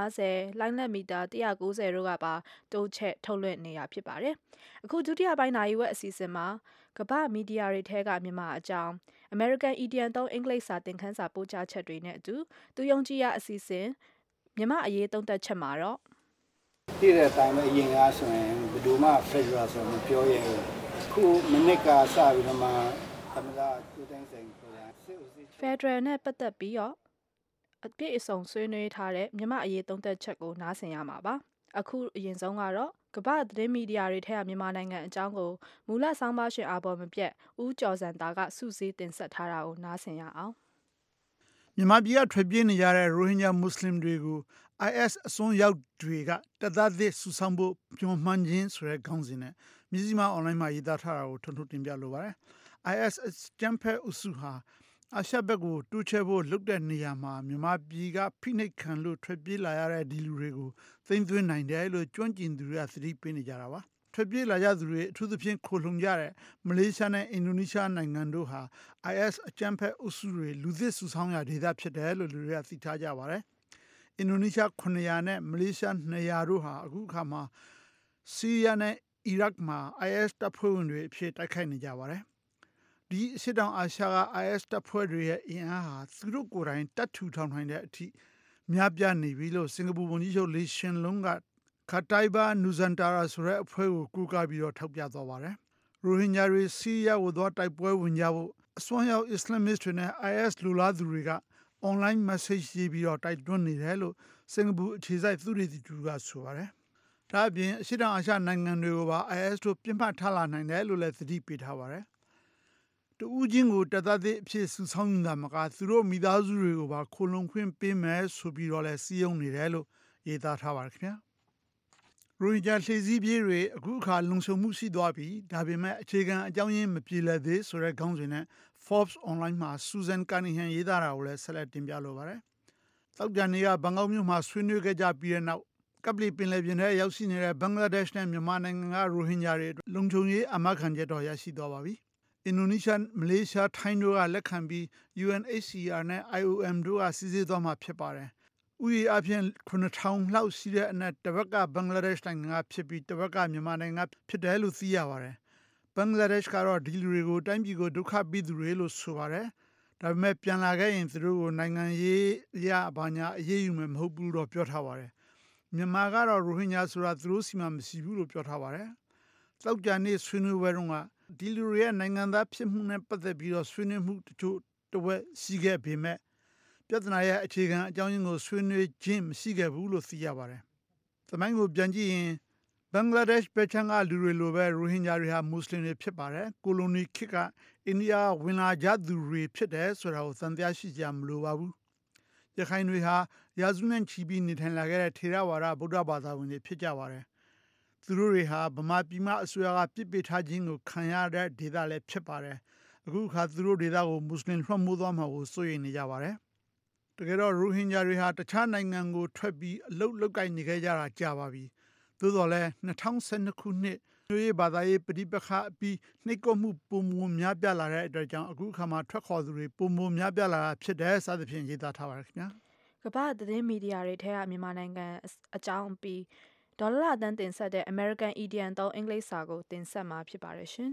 50လိုင်းလက်မီတာ190တို့ကပါတိုးချက်ထုတ်လွှင့်နေတာဖြစ်ပါတယ်အခုဒုတိယပိုင်းနိုင်ဝက်အစီအစဉ်မှာကမ္ဘာမီဒီယာတွေထဲကမြန်မာအကြောင်း American Idiom သုံးအင်္ဂလိပ်စာသင်ခန်းစာပို့ချချက်တွေနဲ့အတူသူယုံကြည်ရအစီအစဉ်မြန်မာအရေးသုံးသပ်ချက်မှာတော့တည်တဲ့အတိုင်းပဲအရင်ကဆိုရင်ဘယ်သူမှ Federal ဆိုမပြောရဘူးခုမနစ်ကစပြီးတော့မှသမ္မတဦးသိန်းစိန်ဆိုတာစစ်ဦးစီး Federal နဲ့ပတ်သက်ပြီးတော့အပြည့်အစုံဆွေးနွေးထားတဲ့မြန်မာအရေးသုံးသပ်ချက်ကိုနားဆင်ရမှာပါအခုအရင်ဆုံးကတော့ကမ္ဘာသတင်းမီဒီယာတွေထဲကမြန်မာနိုင်ငံအကြောင်းကိုမူလဆောင်းပါးရှင်အာဘော်မပြတ်ဦးကျော်စံတာကစုစည်းတင်ဆက်ထားတာကိုနားဆင်ရအောင်မြန်မာပြည်ကထွက်ပြေးနေကြတဲ့ရိုဟင်ဂျာမွတ်စလင်တွေကို IS အစွန်းရောက်တွေကတသက်သစ်ဆူဆောင်းဖို့ပြောမှန်းခြင်းဆိုတဲ့ခေါင်းစဉ်နဲ့မြစည်းမအွန်လိုင်းမှာရေးသားထားတာကိုထွန်းထွန်းတင်ပြလိုပါတယ် IS အကြမ်းဖက်အုပ်စုဟာအာရှဘက်ကိုတိုးချဲ့ဖို့လုပ်တဲ့နေရာမှာမြန်မာပြည်ကဖိနှိပ်ခံလို့ထွက်ပြေးလာရတဲ့ဒီလူတွေကိုသိမ်းသွင်းနိုင်တယ်လို့ကျွမ်းကျင်သူတွေကသတိပေးနေကြတာပါထွက်ပြေးလာကြသူတွေအထူးသဖြင့်ခိုလှုံကြတဲ့မလေးရှားနဲ့အင်ဒိုနီးရှားနိုင်ငံတို့ဟာ IS အကြမ်းဖက်အုပ်စုတွေလူသစ်စုဆောင်းရာဒေသဖြစ်တယ်လို့လူတွေကသိထားကြပါတယ်အင်ဒိုနီးရှား900နဲ့မလေးရှား200တို့ဟာအခုအခါမှာဆီးရီးယားနဲ့အီရတ်မှာ IS တပ်ဖွဲ့ဝင်တွေအဖြစ်တိုက်ခိုက်နေကြပါတယ်ဒီအရှေ့တောင်အာရှက IS တပ်ဖွဲ့တွေရဲ့အင်အားဟာသူတို့ကိုယ်တိုင်တပ်ထူထောင်နိုင်တဲ့အထိများပြားနေပြီလို့စင်ကာပူဝန်ကြီးချုပ်လီရှင်လုံကခတိုင်ဘာနူဇန်တာရာဆိုတဲ့အဖွဲ့ကိုကူကာပြီးတော့ထောက်ပြသွားပါတယ်ရိုဟင်ဂျာတွေဆီးရီးယားကိုသွားတိုက်ပွဲဝင်ကြဖို့အစွမ်းရောက်အစ္စလာမစ်တွေနဲ့ IS လူလားသူတွေက online message ရေးပြီးတော့တိုက်တွန်းနေတယ်လို့စင်ကာပူအခြေစိုက်သူတွေတူကဆိုပါတယ်ဒါအပြင်အရှေ့တောင်အာရှနိုင်ငံတွေကိုပါ IS တို့ပြစ်မှတ်ထားလာနိုင်တယ်လို့လည်းသတိပေးထားပါတယ်တူဦးချင်းကိုတသက်သစ်အဖြစ်စုဆောင်းနေတာမကသူတို့မိသားစုတွေကိုပါခိုလုံခွင့်ပေးမယ်ဆိုပြီးတော့လည်းစီးယုံနေတယ်လို့ရေးသားထားပါတယ်ခင်ဗျာရိုဟင်ဂျာလှေစည်းပြေးတွေအခုအခါလုံခြုံမှုရှိသွားပြီဒါပေမဲ့အခြေခံအကြောင်းရင်းမပြေလည်သေးဆိုတဲ့ခေါင်းစဉ်နဲ့ Forbes online မှာ Susan Cunningham ရေးသားတာကိုလည်းဆက်လက်တင်ပြလိုပါတယ်သောကြာနေ့ကဘန်ကောက်မြို့မှာဆွေးနွေးခဲ့ကြပြီးတဲ့နောက်ကပ်လီပင်လယ်ပြင်ထဲရောက်ရှိနေတဲ့ဘင်္ဂလားဒေ့ရှ်နဲ့မြန်မာနိုင်ငံကရိုဟင်ဂျာတွေလုံခြုံရေးအာမခံချက်တော်ရရှိသွားပါပြီအင်ဒိုနီးရှားမလေးရှားထိုင်းတို့ကလက်ခံပြီး UNHCR နဲ့ IOM တို့ကစီစစ်သွားမှာဖြစ်ပါတယ်ဥယျာဉ်အပြင်9000လောက်ရှိတဲ့အနက်တစ်ဘက်ကဘင်္ဂလားဒေ့ရှ်နိုင်ငံကဖြစ်ပြီးတစ်ဘက်ကမြန်မာနိုင်ငံဖြစ်တယ်လို့သိရပါတယ်ဘင်္ဂလားဒေ့ရှ်ကတော့ဒီလူတွေကိုတိုင်းပြည်ကိုဒုက္ခပေးသူတွေလို့ဆိုပါတယ်ဒါပေမဲ့ပြန်လာခဲ့ရင်သူတို့ကိုနိုင်ငံရေးရဘာညာအရေးယူမယ်မဟုတ်ဘူးလို့ပြောထားပါတယ်မြန်မာကတော့ရိုဟင်ဂျာဆိုတာသူတို့စီမှာမရှိဘူးလို့ပြောထားပါတယ်သောကြာနေ့ဆွေးနွေးပွဲတုန်းကဒီလူတွေရဲ့နိုင်ငံသားဖြစ်မှုနဲ့ပတ်သက်ပြီးတော့ဆွေးနွေးမှုတချို့တဝက်ရှိခဲ့ပေမဲ့ပြဿနာရဲ့အခြေခံအကြောင်းရင်းကိုဆွေးနွေးခြင်းမရှိခဲ့ဘူးလို့သိရပါတယ်။သမိုင်းကိုပြန်ကြည့်ရင်ဘင်္ဂလားဒေ့ရှ်ဘက်ခြမ်းကလူတွေလိုပဲရိုဟင်ဂျာတွေဟာမွတ်စလင်တွေဖြစ်ပါတယ်။ကိုလိုနီခေတ်ကအိန္ဒိယဝင်လာကြသူတွေဖြစ်တယ်ဆိုတာကိုသံသယရှိကြမလိုပါဘူး။ရခိုင်တွေဟာရာစုနဲ့ချီပြီးနေထိုင်လာခဲ့တဲ့ထေရဝါဒဗုဒ္ဓဘာသာဝင်တွေဖြစ်ကြပါတယ်။သူတို့တွေဟာဗမာပြည်မအစိုးရကပြစ်ပေးထားခြင်းကိုခံရတဲ့ဒေသလည်းဖြစ်ပါတယ်။အခုခါသူတို့ဒေသကိုမွတ်စလင်လွှမ်းမိုးသွားမှာကိုစိုးရိမ်နေကြပါတယ်။တကယ်တော့ရိုဟင်ဂျာတွေဟာတခြားနိုင်ငံကိုထွက်ပြီးအလုပ်လုပ်ကိုင်နေခဲ့ကြတာကြာပါပြီ။သို့တော်လည်း2012ခုနှစ်မျိုးရေးဘာသာရေးပဋိပက္ခအပြီးနှိပ်ကွပ်မှုပုံမများပြားလာတဲ့အတွက်ကြောင့်အခုခါမှာထွက်ခေါ်သူတွေပုံမများပြားလာတာဖြစ်တယ်စသဖြင့်ရေးသားထားပါတယ်ခင်ဗျာကမ္ဘာသတင်းမီဒီယာတွေထဲကမြန်မာနိုင်ငံအကြောင်းပြီးဒေါ်လာတန်းတင်ဆက်တဲ့ American Idiom သုံးအင်္ဂလိပ်စာကိုတင်ဆက်မှာဖြစ်ပါတယ်ရှင်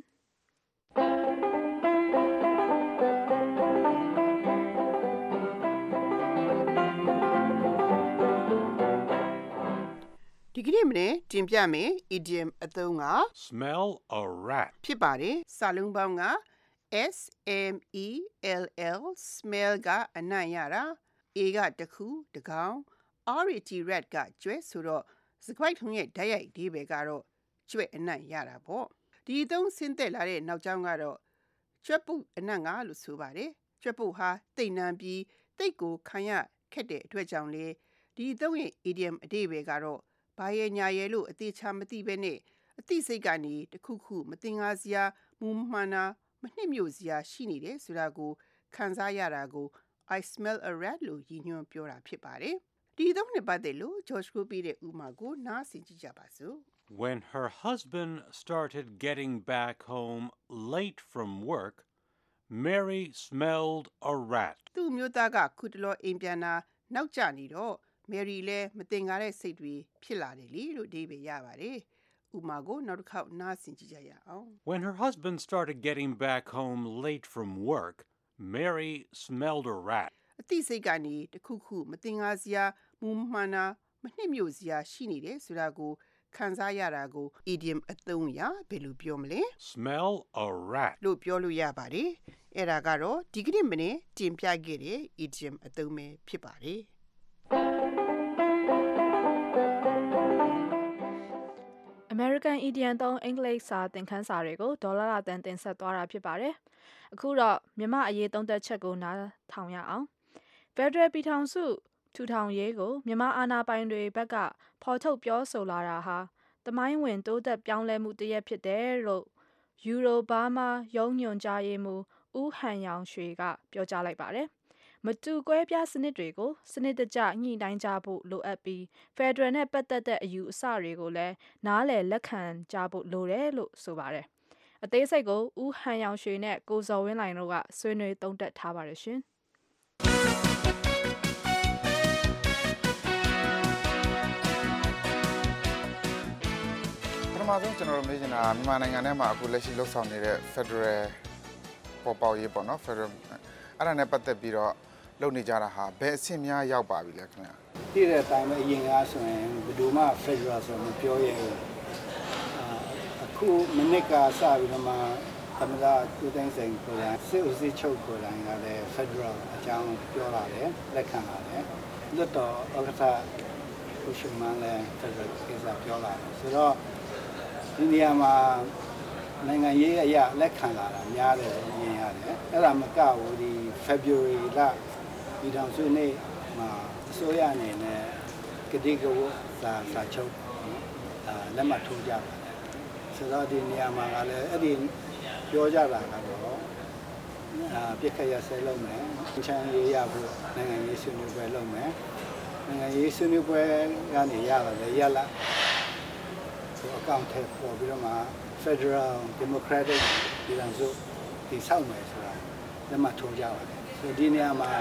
ဒီကနေ့မနေ့တင်ပြမယ် idiom အသုံးက smell a rat ဖြစ်ပါတယ်စာလုံးပေါင်းက SMELL smell ကအနံ့ရတာ A ကတခုတကောင် RAT rat ကကျွဲဆိုတော့စကွိုက်ထုံးရဲ့ဓာတ်ရိုက်အဓိပ္ပာယ်ကတော့ကျွဲအနံ့ရတာပေါ့ဒီအသုံးဆင်းသက်လာတဲ့နောက်ကြောင်းကတော့ကျွတ်ပုတ်အနံ့ကလို့ဆိုပါတယ်ကျွတ်ပုတ်ဟာတိတ်နန်းပြီးတိတ်ကိုခံရခက်တဲ့အတွက်ကြောင့်လေဒီအသုံးရဲ့ idiom အဓိပ္ပာယ်ကတော့ဘာရဲ့ညာရဲ့လို့အသေးချာမသိဘဲနဲ့အသိစိတ်ကနေတခုခုမတင်ငါစရာမူမှန်တာမနှစ်မြို့စရာရှိနေတယ်ဆိုတာကိုခံစားရတာကို I smell a rat လို့ရည်ညွှန်းပြောတာဖြစ်ပါတယ်ဒီအသုံးနဲ့ပတ်သက်လို့ George ကိုပြတဲ့ဥပမာကိုနားဆင်ကြည့်ကြပါစို့ When her husband started getting back home late from work, Mary smelled a rat. သူ့မျိုးသားကခုတလောအိမ်ပြန်လာနောက်ကျနေတော့ Mary လည်းမတင်ကားတဲ့စိတ်တွေဖြစ်လာတယ်လေလို့အဓိပ္ပာယ်ရပါတယ်။ဥပမာကိုနောက်တစ်ခေါက်နားဆင်ကြည့်ကြရအောင် When her husband started getting back home late from work, Mary smelled a rat. အသိစိတ်ကနေတခုခုမတင်ကားစရာမူမှန်တာမနှစ်မြို့စရာရှိနေတယ်ဆိုတာကိုခံစားရတာကို idiom အသုံးအရဘယ်လိုပြောမလဲ Smell a rat လို့ပြောလို့ရပါတယ်အဲ့ဒါကတော့ဒီကနေ့မနေ့တင်ပြခဲ့တဲ့ idiom အသုံးပဲဖြစ်ပါတယ် American Idiom သုံးအင်္ဂလိပ်စာသင်ခန်းစာတွေကိုဒေါ်လာတန်တင်ဆက်သွားတာဖြစ်ပါတယ်အခုတော့မြန်မာအရေးသုံးသက်ချက်ကိုနားထောင်ရအောင် Federal ပြည်ထောင်စုထူထောင်ရေးကိုမြန်မာအာဏာပိုင်တွေဘက်ကဖော်ထုတ်ပြောဆိုလာတာဟာတမိုင်းဝင်တိုးတက်ပြောင်းလဲမှုတစ်ရပ်ဖြစ်တယ်လို့ Eurobama ရုံးညွှန်ကြားရေးမှူးဦးဟန်ရောင်ရွှေကပြောကြားလိုက်ပါတယ်မတူကွဲပြားစနစ်တွေကိုစနစ်တကျညှိနှိုင်းကြဖို့လိုအပ်ပြီး Federal နဲ့ပတ်သက်တဲ့အယူအဆတွေကိုလည်းနားလည်လက်ခံကြဖို့လိုတယ်လို့ဆိုပါတယ်အသေးစိတ်ကိုဦးဟန်ရောင်ရွှေနဲ့ကိုဇော်ဝင်းလိုင်တို့ကဆွေးနွေးသုံးသပ်ထားပါတယ်ရှင်ပထမဆုံးကျွန်တော်တို့မေးချင်တာမြန်မာနိုင်ငံထဲမှာအခုလက်ရှိလှုပ်ဆောင်နေတဲ့ Federal ပေါ်ပေါရေးပေါ့နော် Federal အဲ့ဒါနဲ့ပတ်သက်ပြီးတော့လုပ်နေကြတာဟာဘယ်အဆင့်များရောက်ပါပြီလဲခင်ဗျာဒီတဲ့အတိုင်းပဲအရင်ကဆိုရင်ဘယ်သူမှ Federal ဆိုမပြောရဘူးအခုမနစ်ကစပြီးတော့မှသမ္မတဦးသိန်းစိန်ကိုယ်တိုင်စစ်ဦးစီးချုပ်ကိုယ်တိုင်ကလည်း Federal အကြောင်းပြောလာတယ်လက်ခံလာတယ်လွတ်တော်ဥက္ကဋ္ဌဦးရှင်မန်းလည်း Federal ကိစ္စပြောလာတယ်ဆိုတော့ဒီနေရာမှာနိုင်ငံရေးအရာလက်ခံလာတာများတယ်မြင်ရတယ်အဲ့ဒါမကဘူးဒီ February လပြည်ထောင်စုနေ့မှာအစိုးရအနေနဲ့ကတိကဝတ်စာချုပ်လက်မှတ်ထိုးကြပါတယ်ဆိုတော့ဒီနေရာမှာကလည်းအဲ့ဒီပြောကြတာကတော့ပြစ်ခတ်ရဆဲလုပ်မယ်ချမ်းရေးရဖို့နိုင်ငံရေးဆွေးနွေးပွဲလုပ်မယ်နိုင်ငံရေးဆွေးနွေးပွဲကနေရတာလည်းရလာဆိုအကောင့်ထဲပေါ်ပြီးတော့မှ Federal Democratic ပြည်ထောင်စုတည်ဆောက်မယ်ဆိုတာလက်မှတ်ထိုးကြပါတယ်ဆိုဒီနေရာမှာ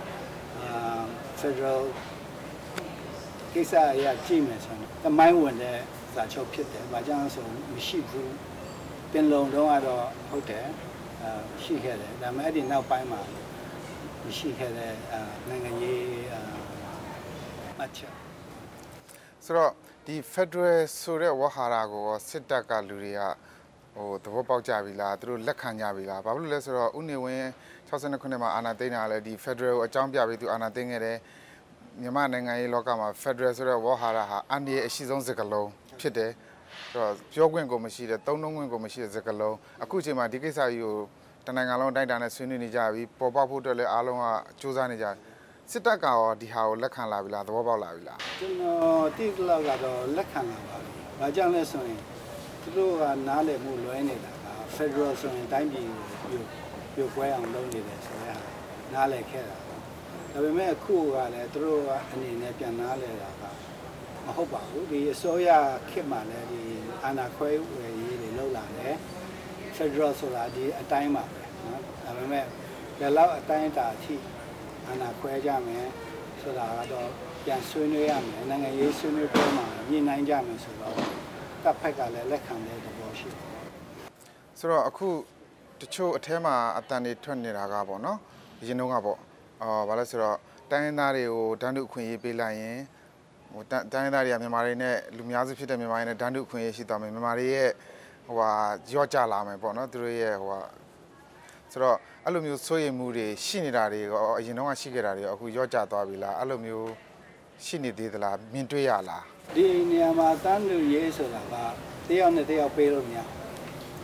Federal ကိစ္စအရာကြည့်မယ်ဆိုရင်တမိုင်းဝင်တဲ့စာချုပ်ဖြစ်တယ်။ဘာကြောင့်ဆိုမရှိဘူး။တင်လုံတော့ကတော့ဟုတ်တယ်ရှိခဲ့တယ်။ဒါပေမဲ့အဲ့ဒီနောက်ပိုင်းမှာမရှိခဲ့တဲ့နိုင်ငံရေးအချက်ဆိုတော့ဒီ Federal ဆိုတဲ့ဝါဟာရကိုစစ်တပ်ကလူတွေကသဘောပေါက်ကြပြီလားသူတို့လက်ခံကြပြီလားဘာဖြစ်လို့လဲဆိုတော့ဥနေဝင်း62ခုနှစ်မှာအာဏာသိမ်းတာလည်းဒီ Federal ကိုအကြောင်းပြပြီးသူအာဏာသိမ်းခဲ့တယ်မြန်မာနိုင်ငံရေးလောကမှာ Federal ဆိုတဲ့ဝါဟာရဟာအန္တရာယ်အရှိဆုံးစကားလုံးဖြစ်တယ်ဆိုတော့ပြောခွင့်ကိုမရှိတဲ့သုံးနှုန်းခွင့်ကိုမရှိတဲ့စကားလုံးအခုချိန်မှာဒီကိစ္စကြီးကိုတနိုင်ငံလုံးတိုင်းတာနဲ့ဆွေးနွေးနေကြပြီပေါ်ပေါက်ဖို့အတွက်လည်းအားလုံးကစူးစမ်းနေကြစစ်တပ်ကရောဒီဟာကိုလက်ခံလာပြီလားသဘောပေါက်လာပြီလားကျွန်တော်တိကျလောက်ကတော့လက်ခံလာပါပြီ။ဘာကြောင့်လဲဆိုရင်သူတို့ကနားလည်မှုလွဲနေတာက Federal ဆိုရင်တိုင်းပြည်ပြိုကွဲအောင်လုပ်နေတယ်ဆိုတဲ့ဟာနားလည်ခဲ့တာ။ဒါပေမဲ့အခုကလည်းသူတို့ကအနေနဲ့ပြန်နားလည်တာကမဟုတ်ပါဘူး။ဒီအစိုးရခေတ်မှာလည်းဒီအာဏာခွဲဝေရေးတွေလုပ်လာတယ်။ Federal ဆိုတာဒီအတိုင်းပါပဲနော်။ဒါပေမဲ့ဘယ်လောက်အတိုင်းအတာအထိအာဏာခွဲကြမယ်ဆိုတာကတော့ပြန်ဆွေးနွေးရမယ်နိုင်ငံရေးဆွေးနွေးပွဲမှာညှိနှိုင်းကြမယ်ဆိုတော့တပ်ဖက်ကလည်းလက်ခံတဲ့သဘောရှိတယ်ဆိုတော့အခုတချို့အထဲမှာအတန်တွေထွက်နေတာကပေါ့နော်အရင်တော့ကပေါ့ဘာလဲဆိုတော့တိုင်းရင်းသားတွေကိုတန်းတူအခွင့်အရေးပေးလိုက်ရင်တိုင်းရင်းသားတွေကမြန်မာတွေနဲ့လူများစုဖြစ်တဲ့မြန်မာတွေနဲ့တန်းတူအခွင့်အရေးရှိသွားမယ်မြန်မာတွေရဲ့ရော့ကျလာမယ်ပေါ့နော်သူတို့ရဲ့ဆိုတော့အဲ့လိုမျိုးစိုးရိမ်မှုတွေရှိနေတာတွေရောအရင်တော့ရှိခဲ့တာတွေရောအခုရော့ကျသွားပြီလားအဲ့လိုမျိုးရှိနေသေးသလားမြင်တွေ့ရလားဒီနေရာမှာတန်းတူရေးဆိုတာကတယောက်နဲ့တယောက်ပေးလို့မရ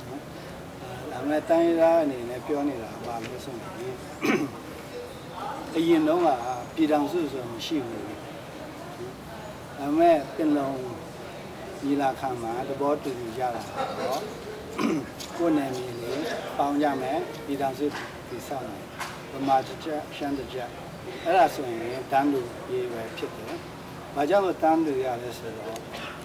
မဲ့တိုင်းသားအနေနဲ့ပြောနေတာပါလို့ဆိုရင်အရင်တော့ကပြည်ထောင်စုဆိုမရှိဘူးဒါမဲ့ပြင်လုံးညီလာခံမှာသဘောတူညီကြတာတော့ကိုယ်နယ်မြေလေးပေါင်းကြမယ်ပြည်ထောင်စုပြည်ဆောင်မယ်ဗမာချက်ရှမ်းချက်အဲ့ဒါဆိုရင်တန်းလူရေးပဲဖြစ်တယ်။ဘာကြောင့်တန်းလူရလဲဆိုတော့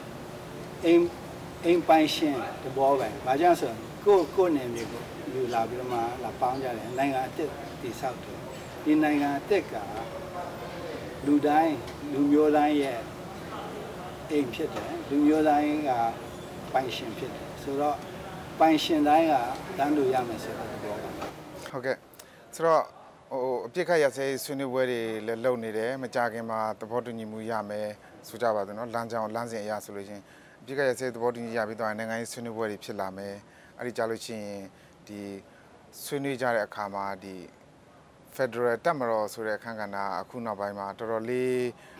အိမ်ပိုင်ရှင်တဘောပဲ။ဘာကြောင့်ဆိုကိုယ်နယ်မြေကိုယူလာပြီးတော့မှလာပေါင်းကြတယ်နိုင်ငံအစ်တည်ဆောက်တယ်။ဒီနိုင်ငံအစ်ကလူတိုင်းလူမျိုးတိုင်းရဲ့အိမ်ဖြစ်တယ်လူမျိုးတိုင်းကပိုင်ရှင်ဖြစ်တယ်ဆိုတော့ပိုင်ရှင်တိုင်းကတန်းလူရမယ်ဆိုတော့ပြောတာဟုတ်ကဲ့ဆိုတော့အပြစ်ခတ်ရစေဆွေးနွေးပွဲတွေလည်းလုပ်နေတယ်မကြခင်မှာသဘောတူညီမှုရမယ်ဆိုကြပါစို့နော်လမ်းကြောင်းလမ်းစဉ်အရဆိုလို့ချင်းအပြစ်ခတ်ရစေသဘောတူညီရပြီးတော့နိုင်ငံရေးဆွေးနွေးပွဲတွေဖြစ်လာမယ်အဲ့ဒီကြလို့ရှိရင်ဒီဆွေးနွေးကြတဲ့အခါမှာဒီ Federal တက်မတော်ဆိုတဲ့အခန်းကဏ္ဍအခုနောက်ပိုင်းမှာတော်တော်လေး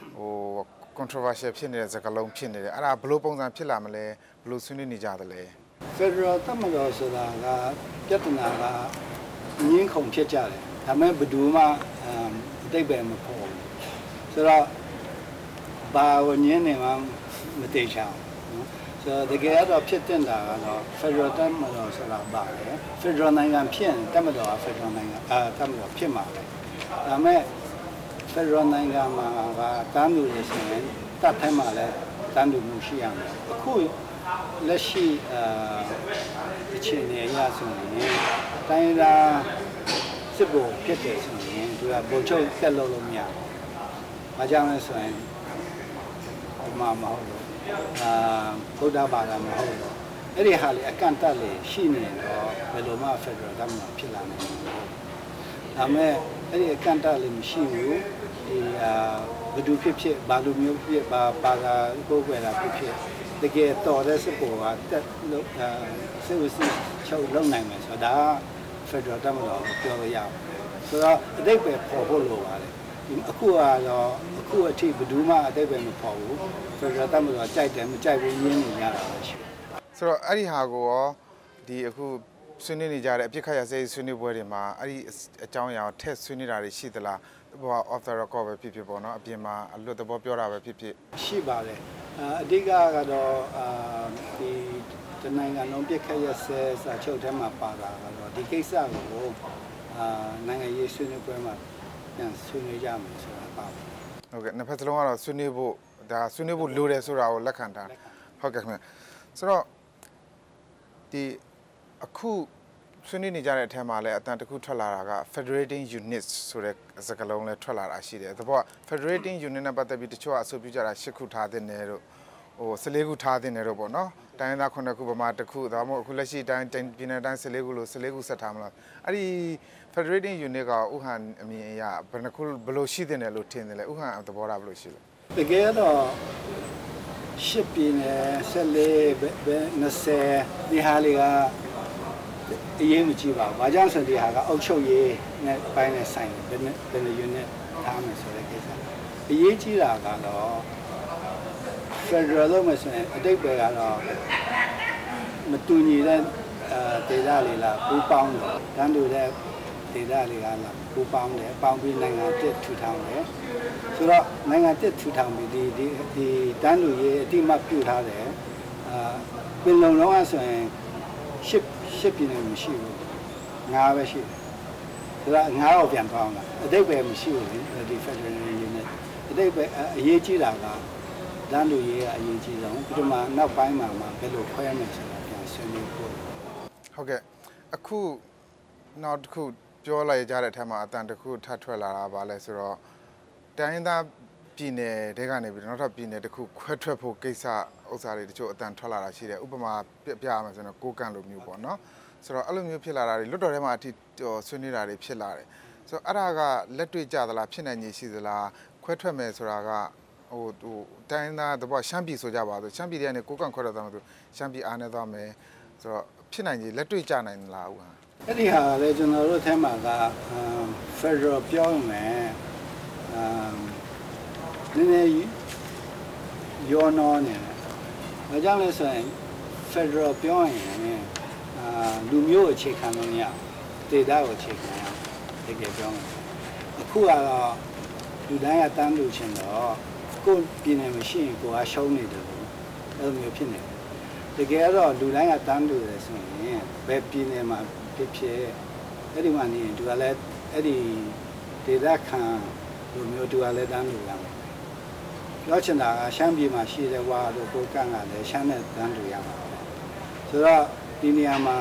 controversial ဖြစ်နေတဲ့စကားလုံးဖြစ်နေတယ်အဲ့ဒါဘယ်လိုပုံစံဖြစ်လာမလဲဘယ်လိုဆွေးနွေးနေကြသလဲ Federal တက်မတော်ဆိုတာကပြဿနာကငင်းခုန်ဖြစ်ကြတယ်ဒါမဲ့ဘယ်သူမှအတိတ်ပဲမပေါ်ဘူးဆိုတော့ဘာဝင်နေမှမတေချာဘူးဆိုတော့တကယ်တော့ဖြစ်တင်တာကတော့ Federal တက်မတော်ဆိုတာပါလေ Federal နိုင်ငံဖြစ်ရင်တက်မတော်က Federal နိုင်ငံတက်မတော်ဖြစ်မှာပဲဒါမဲ့ Federal နိုင်ငံမှာကတန်းလူတွေဆိုရင်တပ်ထဲမှာလည်းတန်းလူမှုရှိရမယ်အခုလက်ရှိအခြေအနေအရဆိုရင်တိုင်းရာစစ်ဘုံဖြစ်တယ်ဆိုရင်သူကဘုံချုပ်တက်လို့မရဘူး။ဘာကြောင့်လဲဆိုရင်ဒီမှာမဟုတ်လို့ဗုဒ္ဓဘာသာမဟုတ်လို့အဲ့ဒီဟာလေအကန့်အသတ်လေးရှိနေတော့ဘယ်လိုမှ Federal တမ်းမှာဖြစ်လာနိုင်ဘူး။ဒါမဲ့အဲ့ဒီအကန့်အသတ်လေးမရှိဘူး။ဒီဘယ်သူဖြစ်ဘာလိုမျိုးဖြစ်ဘာသာကိုယ်ွယ်တာဖြစ်တကယ်တော်တဲ့စစ်ဘုံကတက်လို့စစ်ဝစီချုပ်လုံနိုင်မယ်ဆိုတော့ဒါFederal တက်မလို့ပြောလို့ရအောင်ဆိုတော့အတိတ်ပဲပေါ်ဖို့လိုပါတယ်အခုကတော့အခုအထိဘယ်သူမှအတိတ်ပဲမပေါ်ဘူး Federal တက်မလို့ကြိုက်တယ်မကြိုက်ဘူးရင်းနေရတာပဲရှိဆိုတော့အဲ့ဒီဟာကိုရောဒီအခုဆွေးနွေးနေကြတဲ့အပြစ်ခတ်ရစေဆွေးနွေးပွဲတွေမှာအဲ့ဒီအကြောင်းအရာကိုထည့်ဆွေးနွေးတာတွေရှိသလားဟို off the record ပဲဖြစ်ပေါ့နော်အပြင်မှာအလွတ်သဘောပြောတာပဲဖြစ်ရှိပါတယ်အဓိကကတော့ဒီတနိုင်ငံလုံးပြစ်ခတ်ရစေစာချုပ်ထဲမှာပါတာကတော့ဒီကိစ္စကိုနိုင်ငံရေးဆွေးနွေးပွဲမှာပြန်ဆွေးနွေးကြမယ်ဆိုတာပါဟုတ်ကဲ့နှစ်ဖက်စလုံးကတော့ဆွေးနွေးဖို့ဒါဆွေးနွေးဖို့လိုတယ်ဆိုတာကိုလက်ခံတာဟုတ်ကဲ့ခင်ဗျဆိုတော့ဒီအခုဆွေးနွေးနေကြတဲ့အထက်မှာလည်းအတန်တစ်ခုထွက်လာတာက Federating Units ဆိုတဲ့စကားလုံးလည်းထွက်လာတာရှိတယ်သဘောက Federating Unit နဲ့ပတ်သက်ပြီးတချို့ကအဆိုပြုကြတာ10ခုထားတဲ့နယ်တို့ဟို14ခုထားတဲ့နယ်တို့ပေါ့နော်တိုင်းသား9ခုဗမာ1ခုဒါမှမဟုတ်အခုလက်ရှိတိုင်းပြည်နယ်တိုင်း14ခုလို့14ခုဆက်ထားမလားအဲ့ဒီ Federating Unit ကဥဟန်အမြင်အရဘယ်နှခုဘယ်လိုရှိတဲ့နယ်လို့ထင်တယ်လဲဥဟန်သဘောထားဘယ်လိုရှိလဲတကယ်တော့10ပြည်နယ်14 20ဒီဟာလေးကအရေးမကြီးပါဘူး။ဘာကြောင့်ဆိုဒီဟာကအုပ်ချုပ်ရေးနဲ့ပိုင်းနဲ့ဆိုင်တယ်ဘယ်လို unit ထားမယ်ဆိုတဲ့ကိစ္စ။အရေးကြီးတာကတော့ Federal လို့မဆိုရင်အတိတ်ပဲကတော့မတူညီတဲ့ဒေသလေးလားပူပေါင်းတယ်။တန်းတူတဲ့ဒေသလေးကလားပူပေါင်းတယ်။ပေါင်းပြီးနိုင်ငံတစ်ထူထောင်တယ်။ဆိုတော့နိုင်ငံတစ်ထူထောင်ပြီးဒီတန်းတူရေးအတိမပြုထားတယ်။ပြင်လုံလုံးဆိုရင်ရှစ်ပြည်နယ်မရှိဘူးငါးပဲရှိတယ်ဒါကငါးတော့ပြန်ပေါင်းတာအတိတ်ပဲမရှိဘူးလေဒီ Federal Unit အတိတ်ပဲအရေးကြီးတာကတန်းလူရေးကအရေးကြီးဆုံးပြီးတော့မှနောက်ပိုင်းမှာဘယ်လိုခွဲရမယ်ဆိုတာပြန်ဆွေးနွေးဖို့ဟုတ်ကဲ့အခုနောက်တစ်ခုပြောလိုက်ကြတဲ့အထက်မှာအတန်တစ်ခုထပ်ထွက်လာတာပါလဲဆိုတော့တိုင်းသားပြည်နယ်တွေကနေပြီးနောက်ထပ်ပြည်နယ်တစ်ခုခွဲထွက်ဖို့ကိစ္စဥစ္စာတွေတချို့အတန်ထွက်လာတာရှိတယ်ဥပမာပြရမယ်ဆိုတော့ကိုကန်လိုမျိုးပေါ့နော်ဆိုတော့အဲ့လိုမျိုးဖြစ်လာတာတွေလွတ်တော်ထဲမှာအထိဆွေးနွေးတာတွေဖြစ်လာတယ်ဆိုတော့အဲ့ဒါကလက်တွေ့ကြသလားဖြစ်နိုင်ရည်ရှိသလားခွဲထွက်မယ်ဆိုတာကဟိုတိုင်းသားတဘောရှမ်းပြည်ဆိုကြပါဆိုရှမ်းပြည်တွေကနေကိုကန်ခွဲထွက်သွားမှဆိုရှမ်းပြည်အားနေသွားမယ်ဆိုတော့ဖြစ်နိုင်ရည်လက်တွေ့ကြနိုင်လားဥဟာအဲ့ဒီဟာလေကျွန်တော်တို့ထဲမှာက Federal ပြောမယ်နည်းနည်းရောနော်နေတယ်။ဘာကြောင့်လဲဆိုရင် Federal ပြောရင်လူမျိုးကိုအခြေခံလို့မရဒေတာကိုအခြေခံရတကယ်ပြောမယ်အခုကတော့လူတိုင်းကတန်းလို့ချင်းတော့ကိုယ်ပြည်နယ်မရှိရင်ကိုယ်ကရှုံးနေတယ်လို့အဲ့လိုမျိုးဖြစ်နေတယ်တကယ်တော့လူတိုင်းကတန်းလို့တယ်ဆိုရင်ဘယ်ပြည်နယ်မှာဖြစ်ဖြစ်အဲ့ဒီမှာနေရင်သူကလည်းအဲ့ဒီဒေတာခံလူမျိုးသူကလည်းတန်းလို့ရမယ်ပြောချင်တာကရှမ်းပြည်မှာရှိတဲ့ဝါတို့ကိုကန့်ကလည်းရှမ်းနဲ့တန်းလို့ရမှာဆိုတော့ဒီနေရာမှာ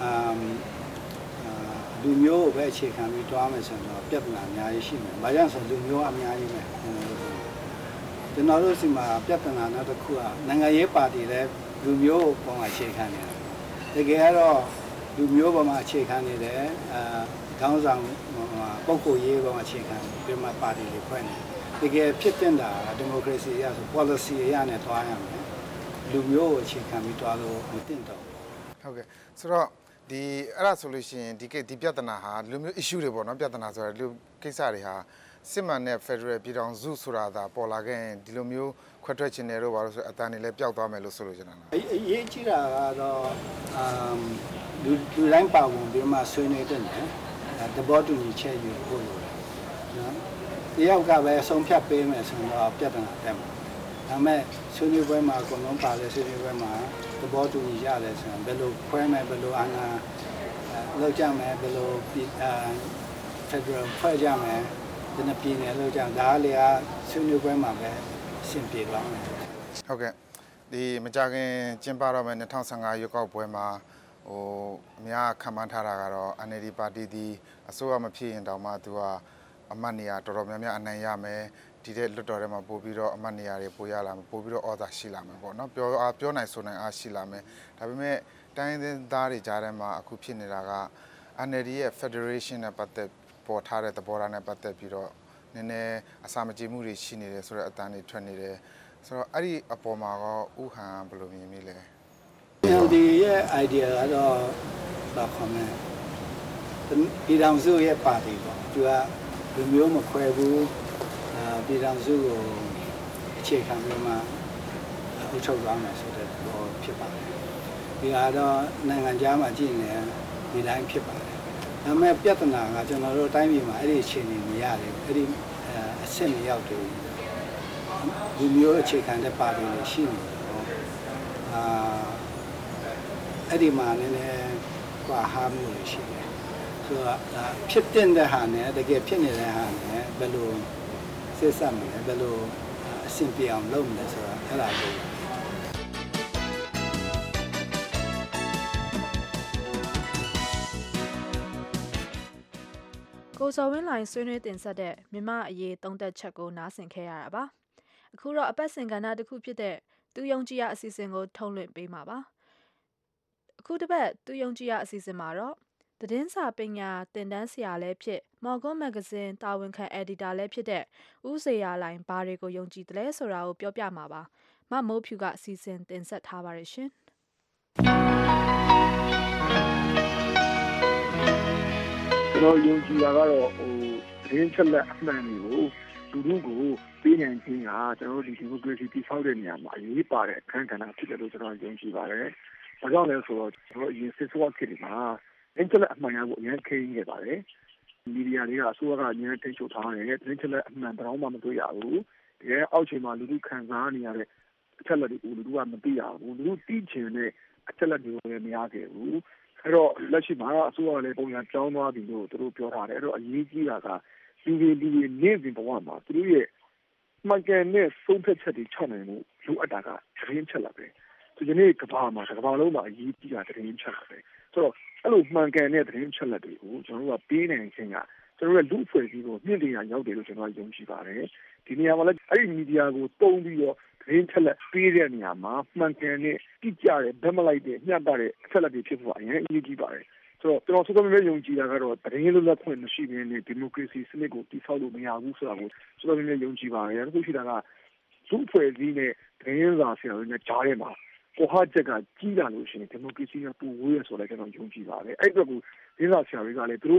လူမျိုးကိုပဲအခြေခံပြီးတွားမယ်ဆိုတော့ပြဿနာအများကြီးရှိမယ်။ဘာကြောင့်ဆိုလူမျိုးအများကြီးပဲ။ကျွန်တော်တို့စီမှာပြဿနာနောက်တစ်ခုကနိုင်ငံရေးပါတီလည်းလူမျိုးပေါ်မှာအခြေခံနေတယ်။တကယ်ကတော့လူမျိုးပေါ်မှာအခြေခံနေတယ်ခေါင်းဆောင်ပုဂ္ဂိုလ်ရေးပေါ်မှာအခြေခံပြီးမှပါတီတွေဖွဲ့နေ။တကယ်ဖြစ်တင်တာဒီမိုကရေစီအရဆို policy အရနဲ့တွားရမယ်။လူမျိုးကိုအခြေခံပြီးတွားလို့မတင်တော့ဘူး။ဟုတ်ကဲ့ဆိုတော့ဒီအဲ့ဒါဆိုလို့ရှိရင်ဒီပြဿနာဟာလူမျိုး issue တွေပေါ့နော်ပြဿနာဆိုတော့လူကိစ္စတွေဟာစစ်မှန်တဲ့ Federal ပြည်ထောင်စုဆိုတာသာပေါ်လာခဲ့ရင်ဒီလိုမျိုးခွဲထွက်ခြင်းတွေတော့ဘာလို့ဆိုအတန်တွေလည်းပျောက်သွားမယ်လို့ဆိုလို့ကျွန်တော်လားအရေးကြီးတာကတော့လူတိုင်းပါဝင်ပြီးမှဆွေးနွေးတဲ့တယ်တဘောတူညီချက်ယူဖို့လိုတယ်နော်တယောက်ကပဲအဆုံးဖြတ်ပေးမယ်ဆိုတော့ပြဿနာတက်မှာဒါပေမဲ့ဆွေးနွေးပွဲမှာအကုန်လုံးပါလဲဆွေးနွေးပွဲမှာသဘောတူညီရတယ်ဆိုရင်ဘယ်လိုခွဲမယ်ဘယ်လိုအာဏာလောက်ကြမယ်ဘယ်လိုFederal ဖွဲ့ကြမယ်ဒီနေ့ပြည်နယ်လောက်ကြဒါလည်းဆွေးနွေးပွဲမှာပဲအဆင်ပြေသွားမယ်ဟုတ်ကဲ့ဒီမကြခင်ကျင်းပတော့မယ်2015ရွေးကောက်ပွဲမှာအများခံမှန်းထားတာကတော့ NLD ပါတီဒီအစိုးရမဖြစ်ရင်တောင်မှသူကအမတ်နေရာတော်တော်များများအနိုင်ရမယ်ဒီတဲ့လွတ်တော်ထဲမှာပို့ပြီးတော့အမတ်နေရာတွေပို့ရလာမယ်ပို့ပြီးတော့ဩဇာရှိလာမယ်ပေါ့နော်ပြောနိုင်ဆိုနိုင်အားရှိလာမယ်ဒါပေမဲ့တိုင်းဒေသသားတွေကြားထဲမှာအခုဖြစ်နေတာက NLD ရဲ့ Federation နဲ့ပတ်သက်ပေါ်ထားတဲ့သဘောထားနဲ့ပတ်သက်ပြီးတော့နည်းနည်းအစာမကြေမှုတွေရှိနေတယ်ဆိုတော့အတန်းတွေထွက်နေတယ်ဆိုတော့အဲ့ဒီအပေါ်မှာတော့ဥဟန်ဘယ်လိုမြင်မိလဲ NLD ရဲ့ idea ကတော့ဘာခေါ်မလဲပြည်ထောင်စုရဲ့ပါတီပေါ့သူကလူမျိုးမခွဲဘူးပြည်ထောင်စုကိုအခြေခံပြီးမှအုပ်ချုပ်သွားမယ်ဆိုတဲ့ဘောဖြစ်ပါတယ်ဒီကတော့နိုင်ငံခြားမှာကြည့်နေဒီတိုင်းဖြစ်ပါတယ်ဒါပေမဲ့ပြဿနာကကျွန်တော်တို့တိုင်းပြည်မှာအဲ့ဒီအခြေအနေမရတယ်အဲ့ဒီအဆင့်မရောက်သေးဘူးလူမျိုးအခြေခံတဲ့ပါတီတွေရှိနေတယ်အဲ့ဒီမှာနည်းနည်းကွာဟာမှုတွေရှိတယ်ဆိုတော့ဖြစ်တဲ့ဟာနဲ့တကယ်ဖြစ်နေတဲ့ဟာနဲ့ဘယ်လိုဆက်ဆက်မလဲဘယ်လိုအဆင်ပြေအောင်လုပ်မလဲဆိုတာအဲ့ဒါကိုကိုစော်ဝင်းလိုင်းဆွေးနွေးတင်ဆက်တဲ့မြမအရေးသုံးသက်ချက်ကိုနားဆင်ခဲ့ရတာပါအခုတော့အပတ်စဉ်ကဏ္ဍတစ်ခုဖြစ်တဲ့သူယုံကြည်ရအစီအစဉ်ကိုထုတ်လွှင့်ပေးမှာပါအခုတစ်ပတ်သူယုံကြည်ရအစီအစဉ်မှာတော့သတင်းစာပညာသင်တန်းဆရာလည်းဖြစ်မော်ကွန်မဂ္ဂဇင်းတာဝန်ခံအယ်ဒီတာလည်းဖြစ်တဲ့ဦးစေရလိုင်းဘာတွေကိုယုံကြည်တယ်ဆိုတာကိုပြောပြမှာပါမမိုးဖြူကအစီအစဉ်တင်ဆက်ထားပါရရှင်ကျွန်တော်ယုံကြည်တာကတော့သတင်းချက်လက်အမှန်တွေကိုလူထုကိုပေးနိုင်ခြင်းကကျွန်တော်တို့ဒီမိုကရေစီတည်ဆောက်တဲ့နေရာမှာအရေးပါတဲ့အခန်းကဏ္ဍဖြစ်တယ်လို့ကျွန်တော်ယုံကြည်ပါတယ်။ဘာကြောင့်လဲဆိုတော့ကျွန်တော်အရင်စစ်စောခေတ်မှာသတင်းချက်လက်အမှန်ကိုအရင်ခင်းခဲ့ပါတယ်။မီဒီယာတွေကအစိုးရကအရင်ထိန်းချုပ်ထားတယ်သတင်းချက်လက်အမှန်တော့မှမတွေ့ရဘူး။တကယ်အောက်ခြေမှာလူထုခံစားနေရတဲ့အချက်လက်တွေကိုလူထုကမသိရဘူး။လူထုသိချင်တဲ့အချက်လက်တွေကိုလည်းမရခဲ့ဘူး။အဲ့တော့လက်ရှိမှာအစိုးရကလည်းပုံစံပြောင်းသွားပြီလို့သူတို့ပြောထားတယ်အဲ့တော့အရေးကြီးတာကလူတွေနေ့စဉ်ဘဝမှာသူတို့ရဲ့မှန်ကန်တဲ့ဆုံးဖြတ်ချက်တွေချနိုင်မှုလိုအပ်တာကသတင်းချက်လက်ပဲဒီနေ့ကမ္ဘာမှာကမ္ဘာလုံးမှာအရေးကြီးတာသတင်းချက်လက်ပဲဆိုတော့အဲ့လိုမှန်ကန်တဲ့သတင်းချက်လက်တွေကိုကျွန်တော်တို့ကပေးနိုင်ခြင်းကကျွန်တော်တို့လူ့အဖွဲ့အစည်းကိုမြင့်တင်ရရောက်တယ်လို့ကျွန်တော်ယုံကြည်ပါတယ်ဒီနေရာမှာလည်းအဲ့ဒီမီဒီယာကိုတုံးပြီးတော့သတင်းချက်လက်ပေးတဲ့နေရာမှာမှန်ကန်တဲ့တိကျတဲ့ဗတ်မလိုက်တဲ့မျှတတဲ့အချက်လက်တွေဖြစ်ဖို့အရင်အရေးကြီးပါတယ်ဆိုတော့ကျွန်တော်စောစောမြဲယုံကြည်တာကတော့သတင်းလွတ်လပ်ခွင့်မရှိဘဲနဲ့ဒီမိုကရေစီစနစ်ကိုတည်ဆောက်လို့မရဘူးဆိုတာကိုစောစောမြဲယုံကြည်ပါတယ်အခုရှိတာကလူ့အဖွဲ့အစည်းနဲ့သတင်းစာဆရာတွေနဲ့ကြားထဲမှာကိုဟာချက်ကကြီးလာလို့ရှိရင်ဒီမိုကရေစီကပူဝေးရဆိုတော့ကျွန်တော်ယုံကြည်ပါတယ်အဲ့အတွက်ကိုသတင်းစာဆရာတွေကလည်းသူတို့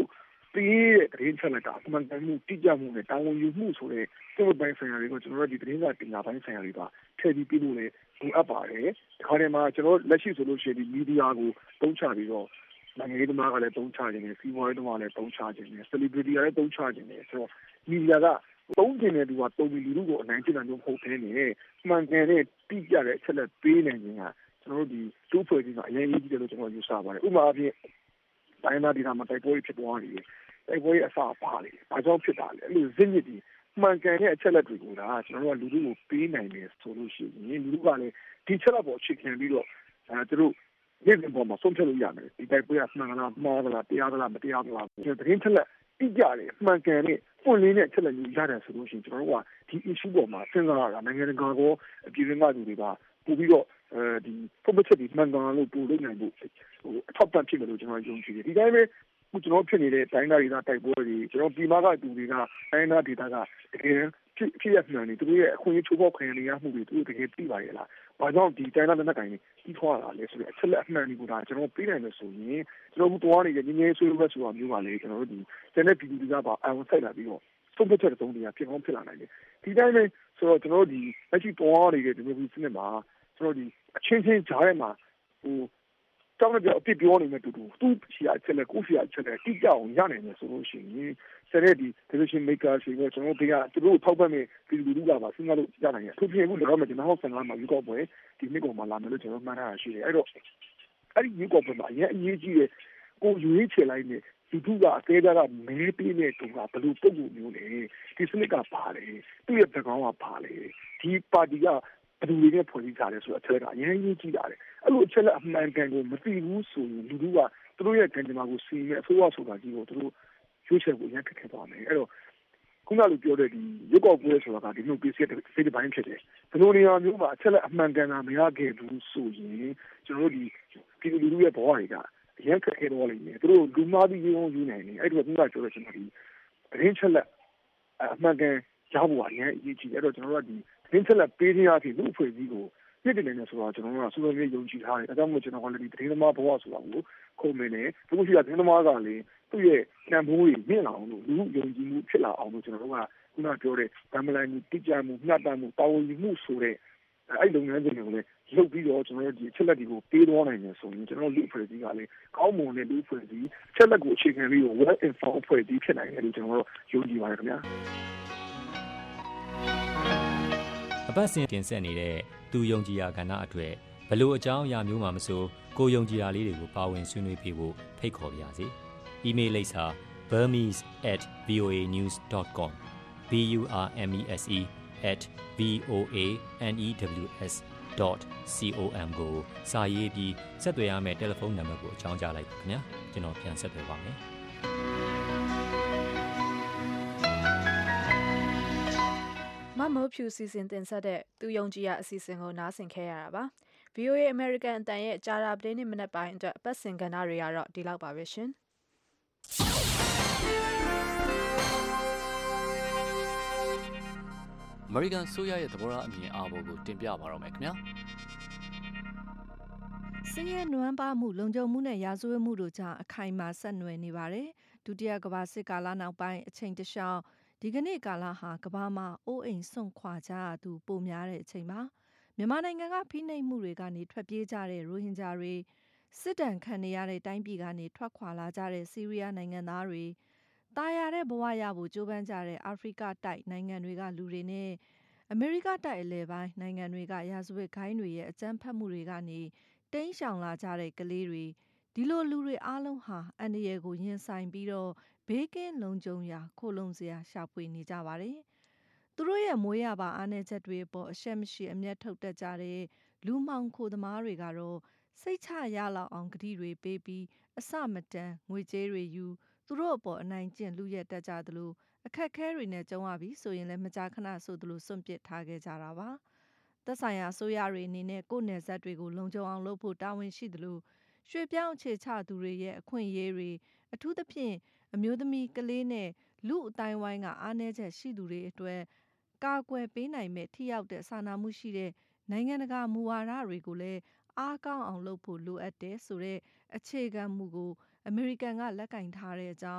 ပေးတဲ့သတင်းချက်လက်ကအမှန်ကန်မှုတိကျမှုနဲ့တာဝန်ယူမှုဆိုတဲ့စိတ်ပိုင်းဆိုင်ရာတွေကိုကျွန်တော်တို့ဒီသတင်းစာတင်ညာပိုင်းဆိုင်ရာတွေပါထည့်ပြီးပြလို့လည်းလိုအပ်ပါတယ်ဒီခါထဲမှာကျွန်တော်လက်ရှိဆိုလို့ရှိရင်ဒီမီဒီယာကိုတုံးချပြီးတော့နိုင်ငံရေးသမားကလည်းတုံးချခြင်းနဲ့စီးပွားရေးသမားလည်းတုံးချခြင်းနဲ့ celebrity ကလည်းတုံးချခြင်းနဲ့ဆိုတော့မီဒီယာကတုံးခြင်းတဲ့သူကတုံးပြီးလူတို့ကိုအနိုင်ကျင့်တာမျိုးမဟုတ်ဘဲနဲ့မှန်ကန်တဲ့တိကျတဲ့အချက်လက်ပေးနိုင်ခြင်းကကျွန်တော်တို့ဒီတူးဖွဲ့ခြင်းကအရင်ကြီးတယ်လို့ကျွန်တော်ယူဆပါတယ်ဥပမာအဖြစ်တိုင်းသားဒေသမှာတိုက်ပွဲဖြစ်သွားတယ်တိုက်ပွဲအစပါလေဘာကြောင့်ဖြစ်တာလဲအဲ့လိုဇင်းညစ်ဒီမှန်ကန်တဲ့အချက်လက်တွေကိုဒါကျွန်တော်တို့ကလူတို့ကိုပေးနိုင်တယ်ဆိုလို့ရှိရင်လူတို့ကလည်းဒီချက်လက်ပေါ်အခြေခံပြီးတော့သူတို့ဒီပေါ်မှာဆုံးဖြတ်လို့ရမယ်ဒီတိုက်ပွဲကမှန်ကလားမှားကလားတရားကလားမတရားကလားသတင်းချက်လက်တိကျတယ်မှန်ကန်တဲ့ပွင့်လင်းတဲ့ချက်လက်မျိုးရတယ်ဆိုလို့ရှိရင်ကျွန်တော်တို့ကဒီ issue ပေါ်မှာစဉ်းစားရတာနိုင်ငံတကာကောအပြည်ပြည်ကလူတွေကပို့ပြီးတော့ဒီပုံမှန်ချက်ဒီမှန်ကန်လို့ပို့လို့နိုင်ဖို့အထောက်ပံ့ဖြစ်မယ်လို့ကျွန်တော်ယုံကြည်တယ်ဒီတိုင်းပဲကျွန်တော်ဖြစ်နေတဲ့တိုင်းသားဒေသတိုက်ပွဲတွေကျွန်တော်ပြည်မကတူတွေကတိုင်းသားဒေသကတကယ်ဖြစ်ရမှန်နေသူတို့ရဲ့အခွင့်အရေးချိုးဖောက်ခံရမှုတွေသူတို့တကယ်သိပါရဲ့လားဘာကြောင့်ဒီတိုင်းသားလက်ကိုင်ကြီးထွားလာလဲဆိုတော့အချက်လက်အမှန်တွေကိုဒါကျွန်တော်ပေးနိုင်လို့ဆိုရင်ကျွန်တော်တို့တွားနေတဲ့ငင်းငယ်ဆွေးနွေးပွဲဆိုတာမျိုးပါလေကျွန်တော်တို့ဒီကျန်တဲ့ပြည်သူတွေကပါအဝန်ဆိုင်လာပြီးတော့ဆုံးဖြတ်ချက်တုံးတွေကဖြစ်ကောင်းဖြစ်လာနိုင်တယ်ဒီတိုင်းပဲဆိုတော့ကျွန်တော်တို့ဒီလက်ရှိတွားနေတဲ့ဒီမျိုးစနစ်မှာကျွန်တော်ဒီအချင်းချင်းကြားထဲမှာတောင်းတဲ့အပြစ်ပြောနေမဲ့တူသူရှိအချက်လက်ကိုရှိအချက်လက်တိကျအောင်ရနိုင်တယ်ဆိုလို့ရှိရင်ဆက်တဲ့ဒီ decision maker တွေကျွန်တော်တို့ကသူတို့ထောက်ပံ့မဲ့ပြည်သူလူထုကပါစဉ်းစားလို့ရနိုင်တယ်သူပြင်မှုတော့မှကျွန်တော်15မှာယူကောက်ပွဲဒီနှစ်ကောင်မှလာမယ်လို့ကျွန်တော်မှန်းထားတာရှိတယ်အဲ့တော့အဲ့ဒီယူကောက်ပွဲမှာအရေးကြီးတဲ့ကိုရွေးချယ်လိုက်တဲ့ဒီသူကအသေးသားကမဲပေးတဲ့သူကဘယ်လိုပုံစံမျိုးလဲဒီစနစ်ကပါလေသူ့ရဲ့ background ကပါလေဒီပါတီကဘယ်သူတွေနဲ့ဖွဲ့စည်းထားလဲဆိုတော့အထက်ကအရင်ကြီးကြည့်တာလေအဲ့လိုအချက်လက်အမှန်ကန်ကိုမသိဘူးဆိုရင်လူတို့ကသူတို့ရဲ့ကံကြမ္မာကိုစီမဲ့အစိုးရဆိုတာကြီးကိုသူတို့ရွေးချယ်ဖို့ရန်ခက်ခဲသွားမယ်အဲ့တော့ခုနလိုပြောတဲ့ဒီရုပ်ောက်ပွဲဆိုတာကဒီလိုပြည့်စက်တဲ့စိတ်ပိုင်းဖြစ်တယ်ဒီလိုနေရာမျိုးမှာအချက်လက်အမှန်ကန်တာမရခဲ့ဘူးဆိုရင်ကျွန်တော်တို့ဒီပြည်သူလူထုရဲ့ဘဝတွေကအရင်ခက်ခဲတော့လိမ့်မယ်သူတို့လူမားပြီးရုံယူနိုင်တယ်အဲ့ဒီကခုနပြောတဲ့ကျွန်တော်ဒီသတင်းချက်လက်အမှန်ကန်ရဖို့အရင်အရေးကြီးအဲ့တော့ကျွန်တော်တို့ကဒီသတင်းချက်လက်ပေးခြင်းအပြင်လူအဖွဲ့အစည်းကိုပြည့်တယ်နေဆိုတော့ကျွန်တော်တို့ကစူးစမ်းရေးယုံကြည်ထားတယ်အဲဒါကြောင့်မို့ကျွန်တော်ကလည်းဒီသတင်းသမားဘဝဆိုတာကိုခုံမင်းနဲ့သူတို့ရှိတဲ့သတင်းသမားကလည်းသူ့ရဲ့တန်ဖိုးတွေမြင့်လာအောင်လို့လူယုံကြည်မှုဖြစ်လာအောင်လို့ကျွန်တော်တို့ကခုနပြောတဲ့ဗမလိုင်းမှုတိကျမှုမျှတမှုတာဝန်ယူမှုဆိုတဲ့အဲ့လုပ်ငန်းစဉ်တွေကိုလည်းလုပ်ပြီးတော့ကျွန်တော်တို့ဒီအချက်လက်တွေကိုပေးသွားနိုင်တယ်ဆိုရင်ကျွန်တော်လူအဖွဲ့အစည်းကလည်းကောင်းမွန်တဲ့လူအဖွဲ့အစည်းအချက်လက်ကိုအခြေခံပြီးတော့ well informed အဖွဲ့အစည်းဖြစ်နိုင်တယ်လို့ကျွန်တော်တို့ယုံကြည်ပါတယ်ခင်ဗျာအပတ်စဉ်တင်ဆက်နေတဲ့သူယုံကြည်ရာကဏ္ဍအတွက်ဘလို့အကြောင်းအရာမျိုးမှမဆိုကိုယုံကြည်ရာလေးတွေကိုပါဝင်ဆွေးနွေးပေးဖို့ဖိတ်ခေါ်ပါရစေ။ email လိပ်စာ burmese@voanews.com burmese@voanews.com ကိုစာရေးပြီးဆက်သွယ်ရမယ့်တယ်လီဖုန်းနံပါတ်ကိုအကြောင်းကြားလိုက်ပါခင်ဗျာကျွန်တော်ပြန်ဆက်သွယ်ပါမယ်မမိုးဖြူစီစဉ်တင်ဆက်တဲ့သူယုံကြည်ရာအစီအစဉ်ကိုနားဆင်ခဲ့ရတာပါ VOA American အတန်ရဲ့ကြာတာပတင်းနေ့မနက်ပိုင်းအတွက်ပတ်စင်ကဏ္ဍတွေကတော့ဒီလောက်ပါပဲရှင်အမေရိကန်ဆိုရရဲ့သဘောထားအမြင်အာဘော်ကိုတင်ပြပါတော့မယ်ခင်ဗျာစင်းရဲနွမ်းပါမှုလုံခြုံမှုနဲ့ရာဇဝတ်မှုတို့ကြောင့်အခိုင်အမာဆက်နွယ်နေပါတယ်ဒုတိယကမ္ဘာစစ်ကာလနောက်ပိုင်းအချိန်တခြားဒီကနေ့ကာလဟာကမ္ဘာမှာအိုးအိမ်စွန့်ခွာကြရသူပိုများတဲ့အချိန်ပါမြန်မာနိုင်ငံကဖိနှိပ်မှုတွေကနေထွက်ပြေးကြတဲ့ရိုဟင်ဂျာတွေစစ်တမ်းခံနေရတဲ့တိုင်းပြည်ကနေထွက်ခွာလာကြတဲ့ဆီးရီးယားနိုင်ငံသားတွေတာယာတဲ့ဘဝရဖို့ကြိုးပမ်းကြတဲ့အာဖရိကတိုက်နိုင်ငံတွေကလူတွေနဲ့အမေရိကတိုက်အလယ်ပိုင်းနိုင်ငံတွေကရာဇဝတ်ဂိုဏ်းတွေရဲ့အကြမ်းဖက်မှုတွေကနေတိမ်းရှောင်လာကြတဲ့ကလေးတွေဒီလိုလူတွေအားလုံးဟာအန္တရာယ်ကိုရင်ဆိုင်ပြီးတော့ဘေးကင်းလုံခြုံရာခိုလုံစရာရှာဖွေနေကြပါတယ်။သူတို့ရဲ့မွေးရပါအားနည်းချက်တွေအပေါ်အရှက်မရှိအမျက်ထုတ်တတ်ကြတဲ့လူမှောင်ခိုသမားတွေကတော့စိတ်ချရလောက်အောင်ဂတိတွေပေးပြီးအစမတန်ငွေကြေးတွေယူသူတို့အပေါ်အနိုင်ကျင့်လူရက်တတ်ကြသလိုအခက်ခဲတွေနဲ့ကြုံရပြီဆိုရင်လည်းမကြာခဏဆိုသလိုစွန့်ပစ်ထားခဲ့ကြတာပါ။သက်ဆိုင်ရာအစိုးရတွေအနေနဲ့ကိုယ့်နယ်စပ်တွေကိုလုံခြုံအောင်လုပ်ဖို့တာဝန်ရှိသလိုရွှေ့ပြောင်းအခြေချသူတွေရဲ့အခွင့်အရေးတွေအထူးသဖြင့်အမျိုးသမီးကလေးနဲ့လူအတိုင်းဝိုင်းကအားနည်းချက်ရှိသူတွေအတွက်ကာကွယ်ပေးနိုင်မဲ့ထိရောက်တဲ့စာနာမှုရှိတဲ့နိုင်ငံတကာမူဝါဒတွေကိုလည်းအားကောင်းအောင်လုပ်ဖို့လိုအပ်တယ်ဆိုတဲ့အခြေခံမူကိုအမေရိကန်ကလက်ကင်ထားတဲ့အကြောင်း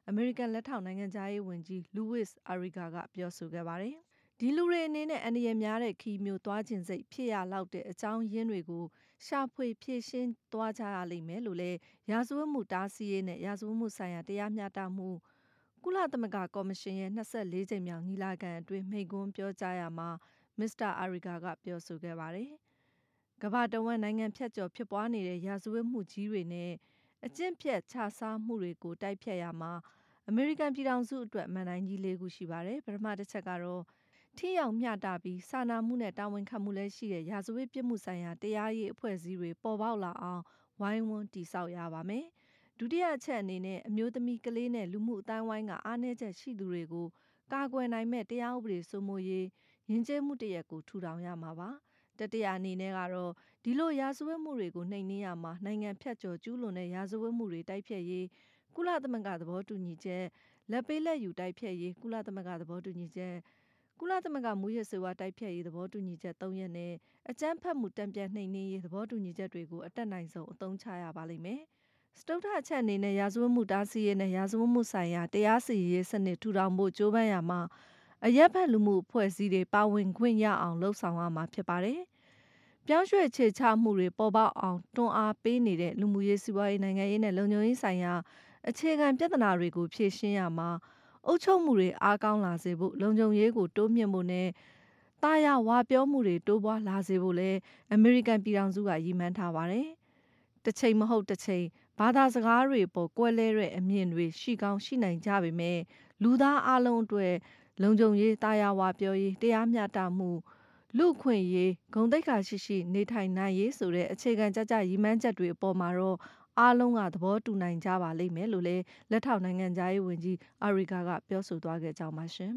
အမေရိကန်လက်ထောက်နိုင်ငံသားရေးဝန်ကြီး Louis Ariga ကပြောဆိုခဲ့ပါတယ်။ဒီလူတွေအနေနဲ့အန္တရာယ်များတဲ့ခီးမျိုးသွားခြင်းစိတ်ဖြစ်ရလောက်တဲ့အကြောင်းရင်းတွေကိုရှာဖွေဖြည့်ရှင်းသွားကြရလိမ့်မယ်လို့လည်းရာဇဝတ်မှုတားဆီးရေးနဲ့ရာဇဝတ်မှုဆိုင်ရာတရားမျှတမှုကုလသမဂ္ဂကော်မရှင်ရဲ့24ကြိမ်မြောက်ညီလာခံအတွင်းမိန့်ခွန်းပြောကြားရမှာမစ္စတာအာရီဂါကပြောဆိုခဲ့ပါတယ်။ကမ္ဘာတဝန်းနိုင်ငံဖြတ်ကျော်ဖြစ်ပွားနေတဲ့ရာဇဝတ်မှုကြီးတွေနဲ့အကျင့်ဖြတ်ခြစားမှုတွေကိုတိုက်ဖြတ်ရမှာအမေရိကန်ပြည်ထောင်စုအတွက်မန်တိုင်းကြီး၄ခုရှိပါတယ်။ပထမတစ်ချက်ကတော့ထိရောက်မျှတပြီးစာနာမှုနဲ့တာဝန်ခံမှုလည်းရှိတဲ့ရာဇဝတ်ပြစ်မှုဆိုင်ရာတရားရေးအဖွဲ့အစည်းတွေပေါ်ပေါက်လာအောင်ဝိုင်းဝန်းတည်ဆောက်ရပါမယ်။ဒုတိယအချက်အနေနဲ့အမျိုးသမီးကလေးနဲ့လူမှုအတိုင်းဝိုင်းကအားနည်းချက်ရှိသူတွေကိုကာကွယ်နိုင်မဲ့တရားဥပဒေစိုးမိုးရေးယဉ်ကျေးမှုတရက်ကိုထူထောင်ရမှာပါ။တတိယအနေနဲ့ကတော့ဒီလိုရာဇဝတ်မှုတွေကိုနှိမ်နင်းရမှာနိုင်ငံဖြတ်ကျော်ကျူးလွန်တဲ့ရာဇဝတ်မှုတွေတိုက်ဖျက်ရေးကုလသမဂ္ဂသဘောတူညီချက်လက်ပေးလက်ယူတိုက်ဖျက်ရေးကုလသမဂ္ဂသဘောတူညီချက်ကုလသမဂ္ဂမူရစ်စေဝါတိုက်ဖျက်ရေးသဘောတူညီချက်3ရက်နဲ့အကြမ်းဖက်မှုတံပြန်နှိမ်နင်းရေးသဘောတူညီချက်တွေကိုအတက်နိုင်ဆုံးအသုံးချရပါလိမ့်မယ်။စတုတ္ထအချက်အနေနဲ့ရာဇဝတ်မှုတားဆီးရေးနဲ့ရာဇဝတ်မှုဆိုင်ရာတရားစီရင်ရေးစနစ်ထူထောင်ဖို့ကြိုးပမ်းရမှာအရက်ဖက်လူမှုအဖွဲ့အစည်းတွေပါဝင်ခွင့်ရအောင်လှုံ့ဆော်ရမှာဖြစ်ပါတယ်။ပြောင်းရွှေ့ခြေချမှုတွေပေါ်ပေါက်အောင်တွန်းအားပေးနေတဲ့လူမှုရေးစီးပွားရေးနိုင်ငံရေးနဲ့လုံခြုံရေးဆိုင်ရာအခြေခံပြဿနာတွေကိုဖြေရှင်းရမှာအုပ်ချုပ်မှုတွေအားကောင်းလာစေဖို့လုံခြုံရေးကိုတိုးမြှင့်ဖို့နဲ့တာယာဝါပြောမှုတွေတိုးပွားလာစေဖို့လည်းအမေရိကန်ပြည်ထောင်စုကရည်မှန်းထားပါတယ်။တစ်ချိန်မဟုတ်တစ်ချိန်ဘာသာစကားတွေပေါ်ကွဲလဲတဲ့အမြင်တွေရှိကောင်းရှိနိုင်ကြပေမဲ့လူသားအလုံးအတွက်လုံခြုံရေးတာယာဝါပြောရေးတရားမျှတမှုလူခွင့်ရေးဂုဏ်သိက္ခာရှိရှိနေထိုင်နိုင်ရေးဆိုတဲ့အခြေခံကြကြရည်မှန်းချက်တွေအပေါ်မှာတော့အားလုံးကသဘောတူနိုင်ကြပါလိမ့်မယ်လို့လည်းလက်ထောက်နိုင်ငံသားရေးဝန်ကြီးအာရီဂါကပြောဆိုသွားခဲ့ကြောင်းပါရှင်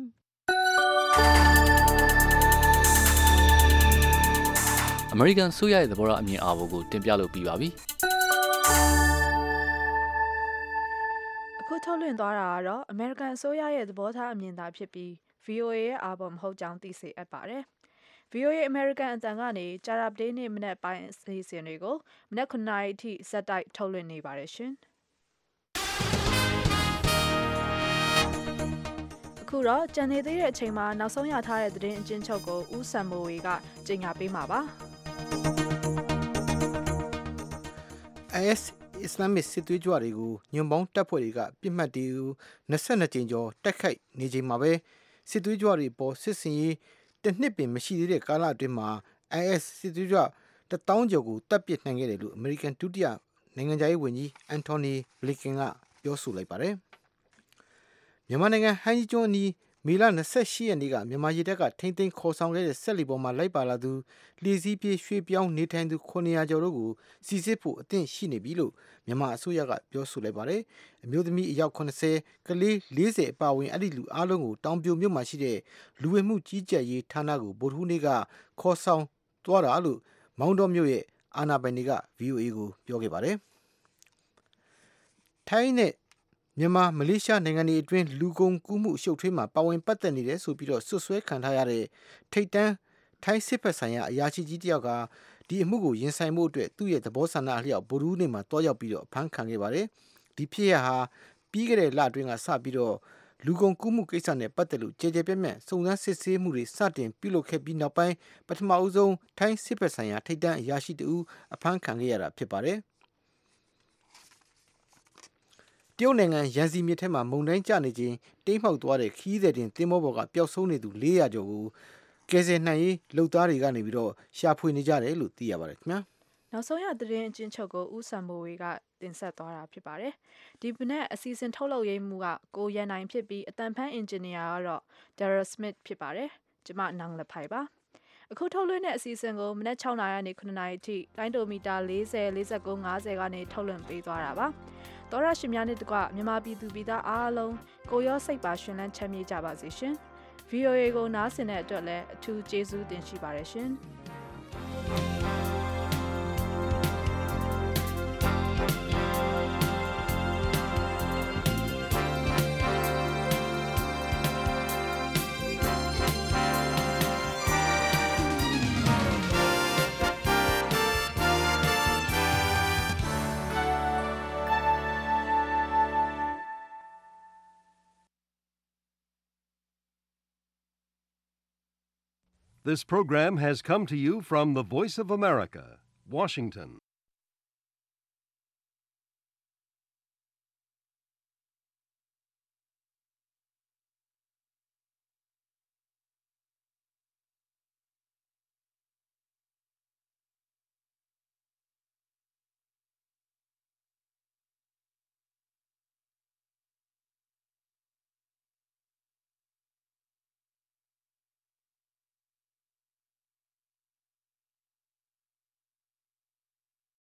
အမေရိကန်ဆိုရရဲ့သဘောထားအမြင်အာဘော်ကိုတင်ပြလို့ပြီးပါပြီအခုထုတ်လွှင့်သွားတာကတော့အမေရိကန်အစိုးရရဲ့သဘောထားအမြင်သာဖြစ်ပြီး VOA ရဲ့အာဘော်မဟုတ်ကြောင်းသိစေအပ်ပါတယ်VOA American အတန်ကနေကြာသပတေးနေ့မနက်ပိုင်းအစီအစဉ်တွေကိုမနက်9:00 နာရီအထိဇက်တိုက်ထုတ်လွှင့်နေပါတယ်ရှင်။အခုတော့ကြံနေသေးတဲ့အချိန်မှာနောက်ဆုံးရထားတဲ့သတင်းအကျဉ်းချုပ်ကိုဦးစံမိုးဝေကကြေညာပေးမှာပါ။ IS အစ္စလာမစ်စစ်သွေးကြွတွေကိုညွန့်ပေါင်းတပ်ဖွဲ့တွေကပြစ်မှတ်တွေကို22ကြိမ်ကျော်တိုက်ခိုက်နေချိန်မှာပဲစစ်သွေးကြွတွေပေါ်စစ်စင်ရေးတနှစ်ပင်မရှိသေးတဲ့ကာလအတွင်းမှာ IS စစ်သွေးကြွ1000ကျော်ကိုတပ်ပစ်နိုင်ခဲ့တယ်လို့အမေရိကန်ဒုတိယနိုင်ငံခြားရေးဝန်ကြီးအန်တိုနီဘလင်ကင်ကပြောဆိုလိုက်ပါတယ်။မြန်မာနိုင်ငံဟိုင်းကြီးကျွန်းအနီးမေလ28ရက်နေ့ကမြန်မာရေတပ်ကထိန်းသိမ်းခေါ်ဆောင်ခဲ့တဲ့ဆက်လီပေါ်မှာလိုက်ပါလာသူလီစည်းပြေးရွှေ့ပြောင်းနေထိုင်သူ900ကျော်တို့ကိုစီစစ်ဖို့အသင့်ရှိနေပြီလို့မြန်မာအစိုးရကပြောဆိုလိုက်ပါတယ်။အမျိုးသမီးအယောက်80ကလေး40အပါအဝင်အဲ့ဒီလူအားလုံးကိုတောင်ပြိုမြို့မှာရှိတဲ့လူဝင်မှုကြီးကြပ်ရေးဌာနကိုဗုဒ္ဓဟူးနေ့ကခေါ်ဆောင်သွားတာလို့မောင်တော်မြို့ရဲ့အာဏာပိုင်တွေက VOA ကိုပြောခဲ့ပါတယ်။ထိုင်းနဲ့မြန်မာမလေးရှားနိုင်ငံတွေအတွင်းလူကုန်ကူးမှုအရှုပ်ထွေးမှာပါဝင်ပတ်သက်နေတယ်ဆိုပြီးတော့ဆွဆွဲခံထားရတဲ့ထိတ်တန်းထိုင်းစစ်ဖက်ဆိုင်ရာအရာရှိကြီးတယောက်ကဒီအမှုကိုရင်ဆိုင်မှုအတွက်သူ့ရဲ့သဘောဆန္ဒအလျောက်ဗိုလ်ရူးနေမှာတွားရောက်ပြီးတော့ဖမ်းခံခဲ့ပါတယ်။ဒီဖြစ်ရဟာပြီးခဲ့တဲ့လအတွင်းကစပြီးတော့လူကုန်ကူးမှုကိစ္စနဲ့ပတ်သက်လို့ကြေကြေပြန့်ပြန့်စုံစမ်းစစ်ဆေးမှုတွေစတင်ပြုလုပ်ခဲ့ပြီးနောက်ပိုင်းပထမအဦးဆုံးထိုင်းစစ်ဖက်ဆိုင်ရာထိတ်တန်းအရာရှိတဦးအဖမ်းခံခဲ့ရတာဖြစ်ပါတယ်။တရုတ်နိုင်ငံရန်စီမြစ်ထဲမှာမုန်တိုင်းကျနေခြင်းတိမ်းမှောက်သွားတဲ့ခီးသည်တင်သင်္ဘောပေါ်ကပျောက်ဆုံးနေသူ400ကျော်ကိုကယ်ဆယ်နိုင်ရေးလှုပ်သားတွေကနေပြီးတော့ရှာဖွေနေကြတယ်လို့သိရပါတယ်ခင်ဗျာနောက်ဆုံးရသတင်းအကျဉ်းချုပ်ကိုဦးစံမိုးဝေကတင်ဆက်သွားတာဖြစ်ပါတယ်ဒီပနက်အစီအစဉ်ထုတ်လုပ်ရေးမှုကကိုရန်နိုင်ဖြစ်ပြီးအတန်ဖန်းအင်ဂျင်နီယာကတော့ Daryl Smith ဖြစ်ပါတယ်ကျမနောင်လက်ဖိုင်ပါအခုထုတ်လွှင့်တဲ့အစီအစဉ်ကိုမနက်6:00 နာရီကနေ9:00 နာရီအထိလိုင်းဒိုမီတာ40 49 50ကနေထုတ်လွှင့်ပေးသွားတာပါတော်ရရှင်များနဲ့တကွမြန်မာပြည်သူပြည်သားအားလုံးကိုရောစိတ်ပါရှင်လန်းချမ်းမြေ့ကြပါစေရှင် VOA ကိုနားဆင်တဲ့အတွက်လည်းအထူးကျေးဇူးတင်ရှိပါတယ်ရှင် This program has come to you from the Voice of America, Washington.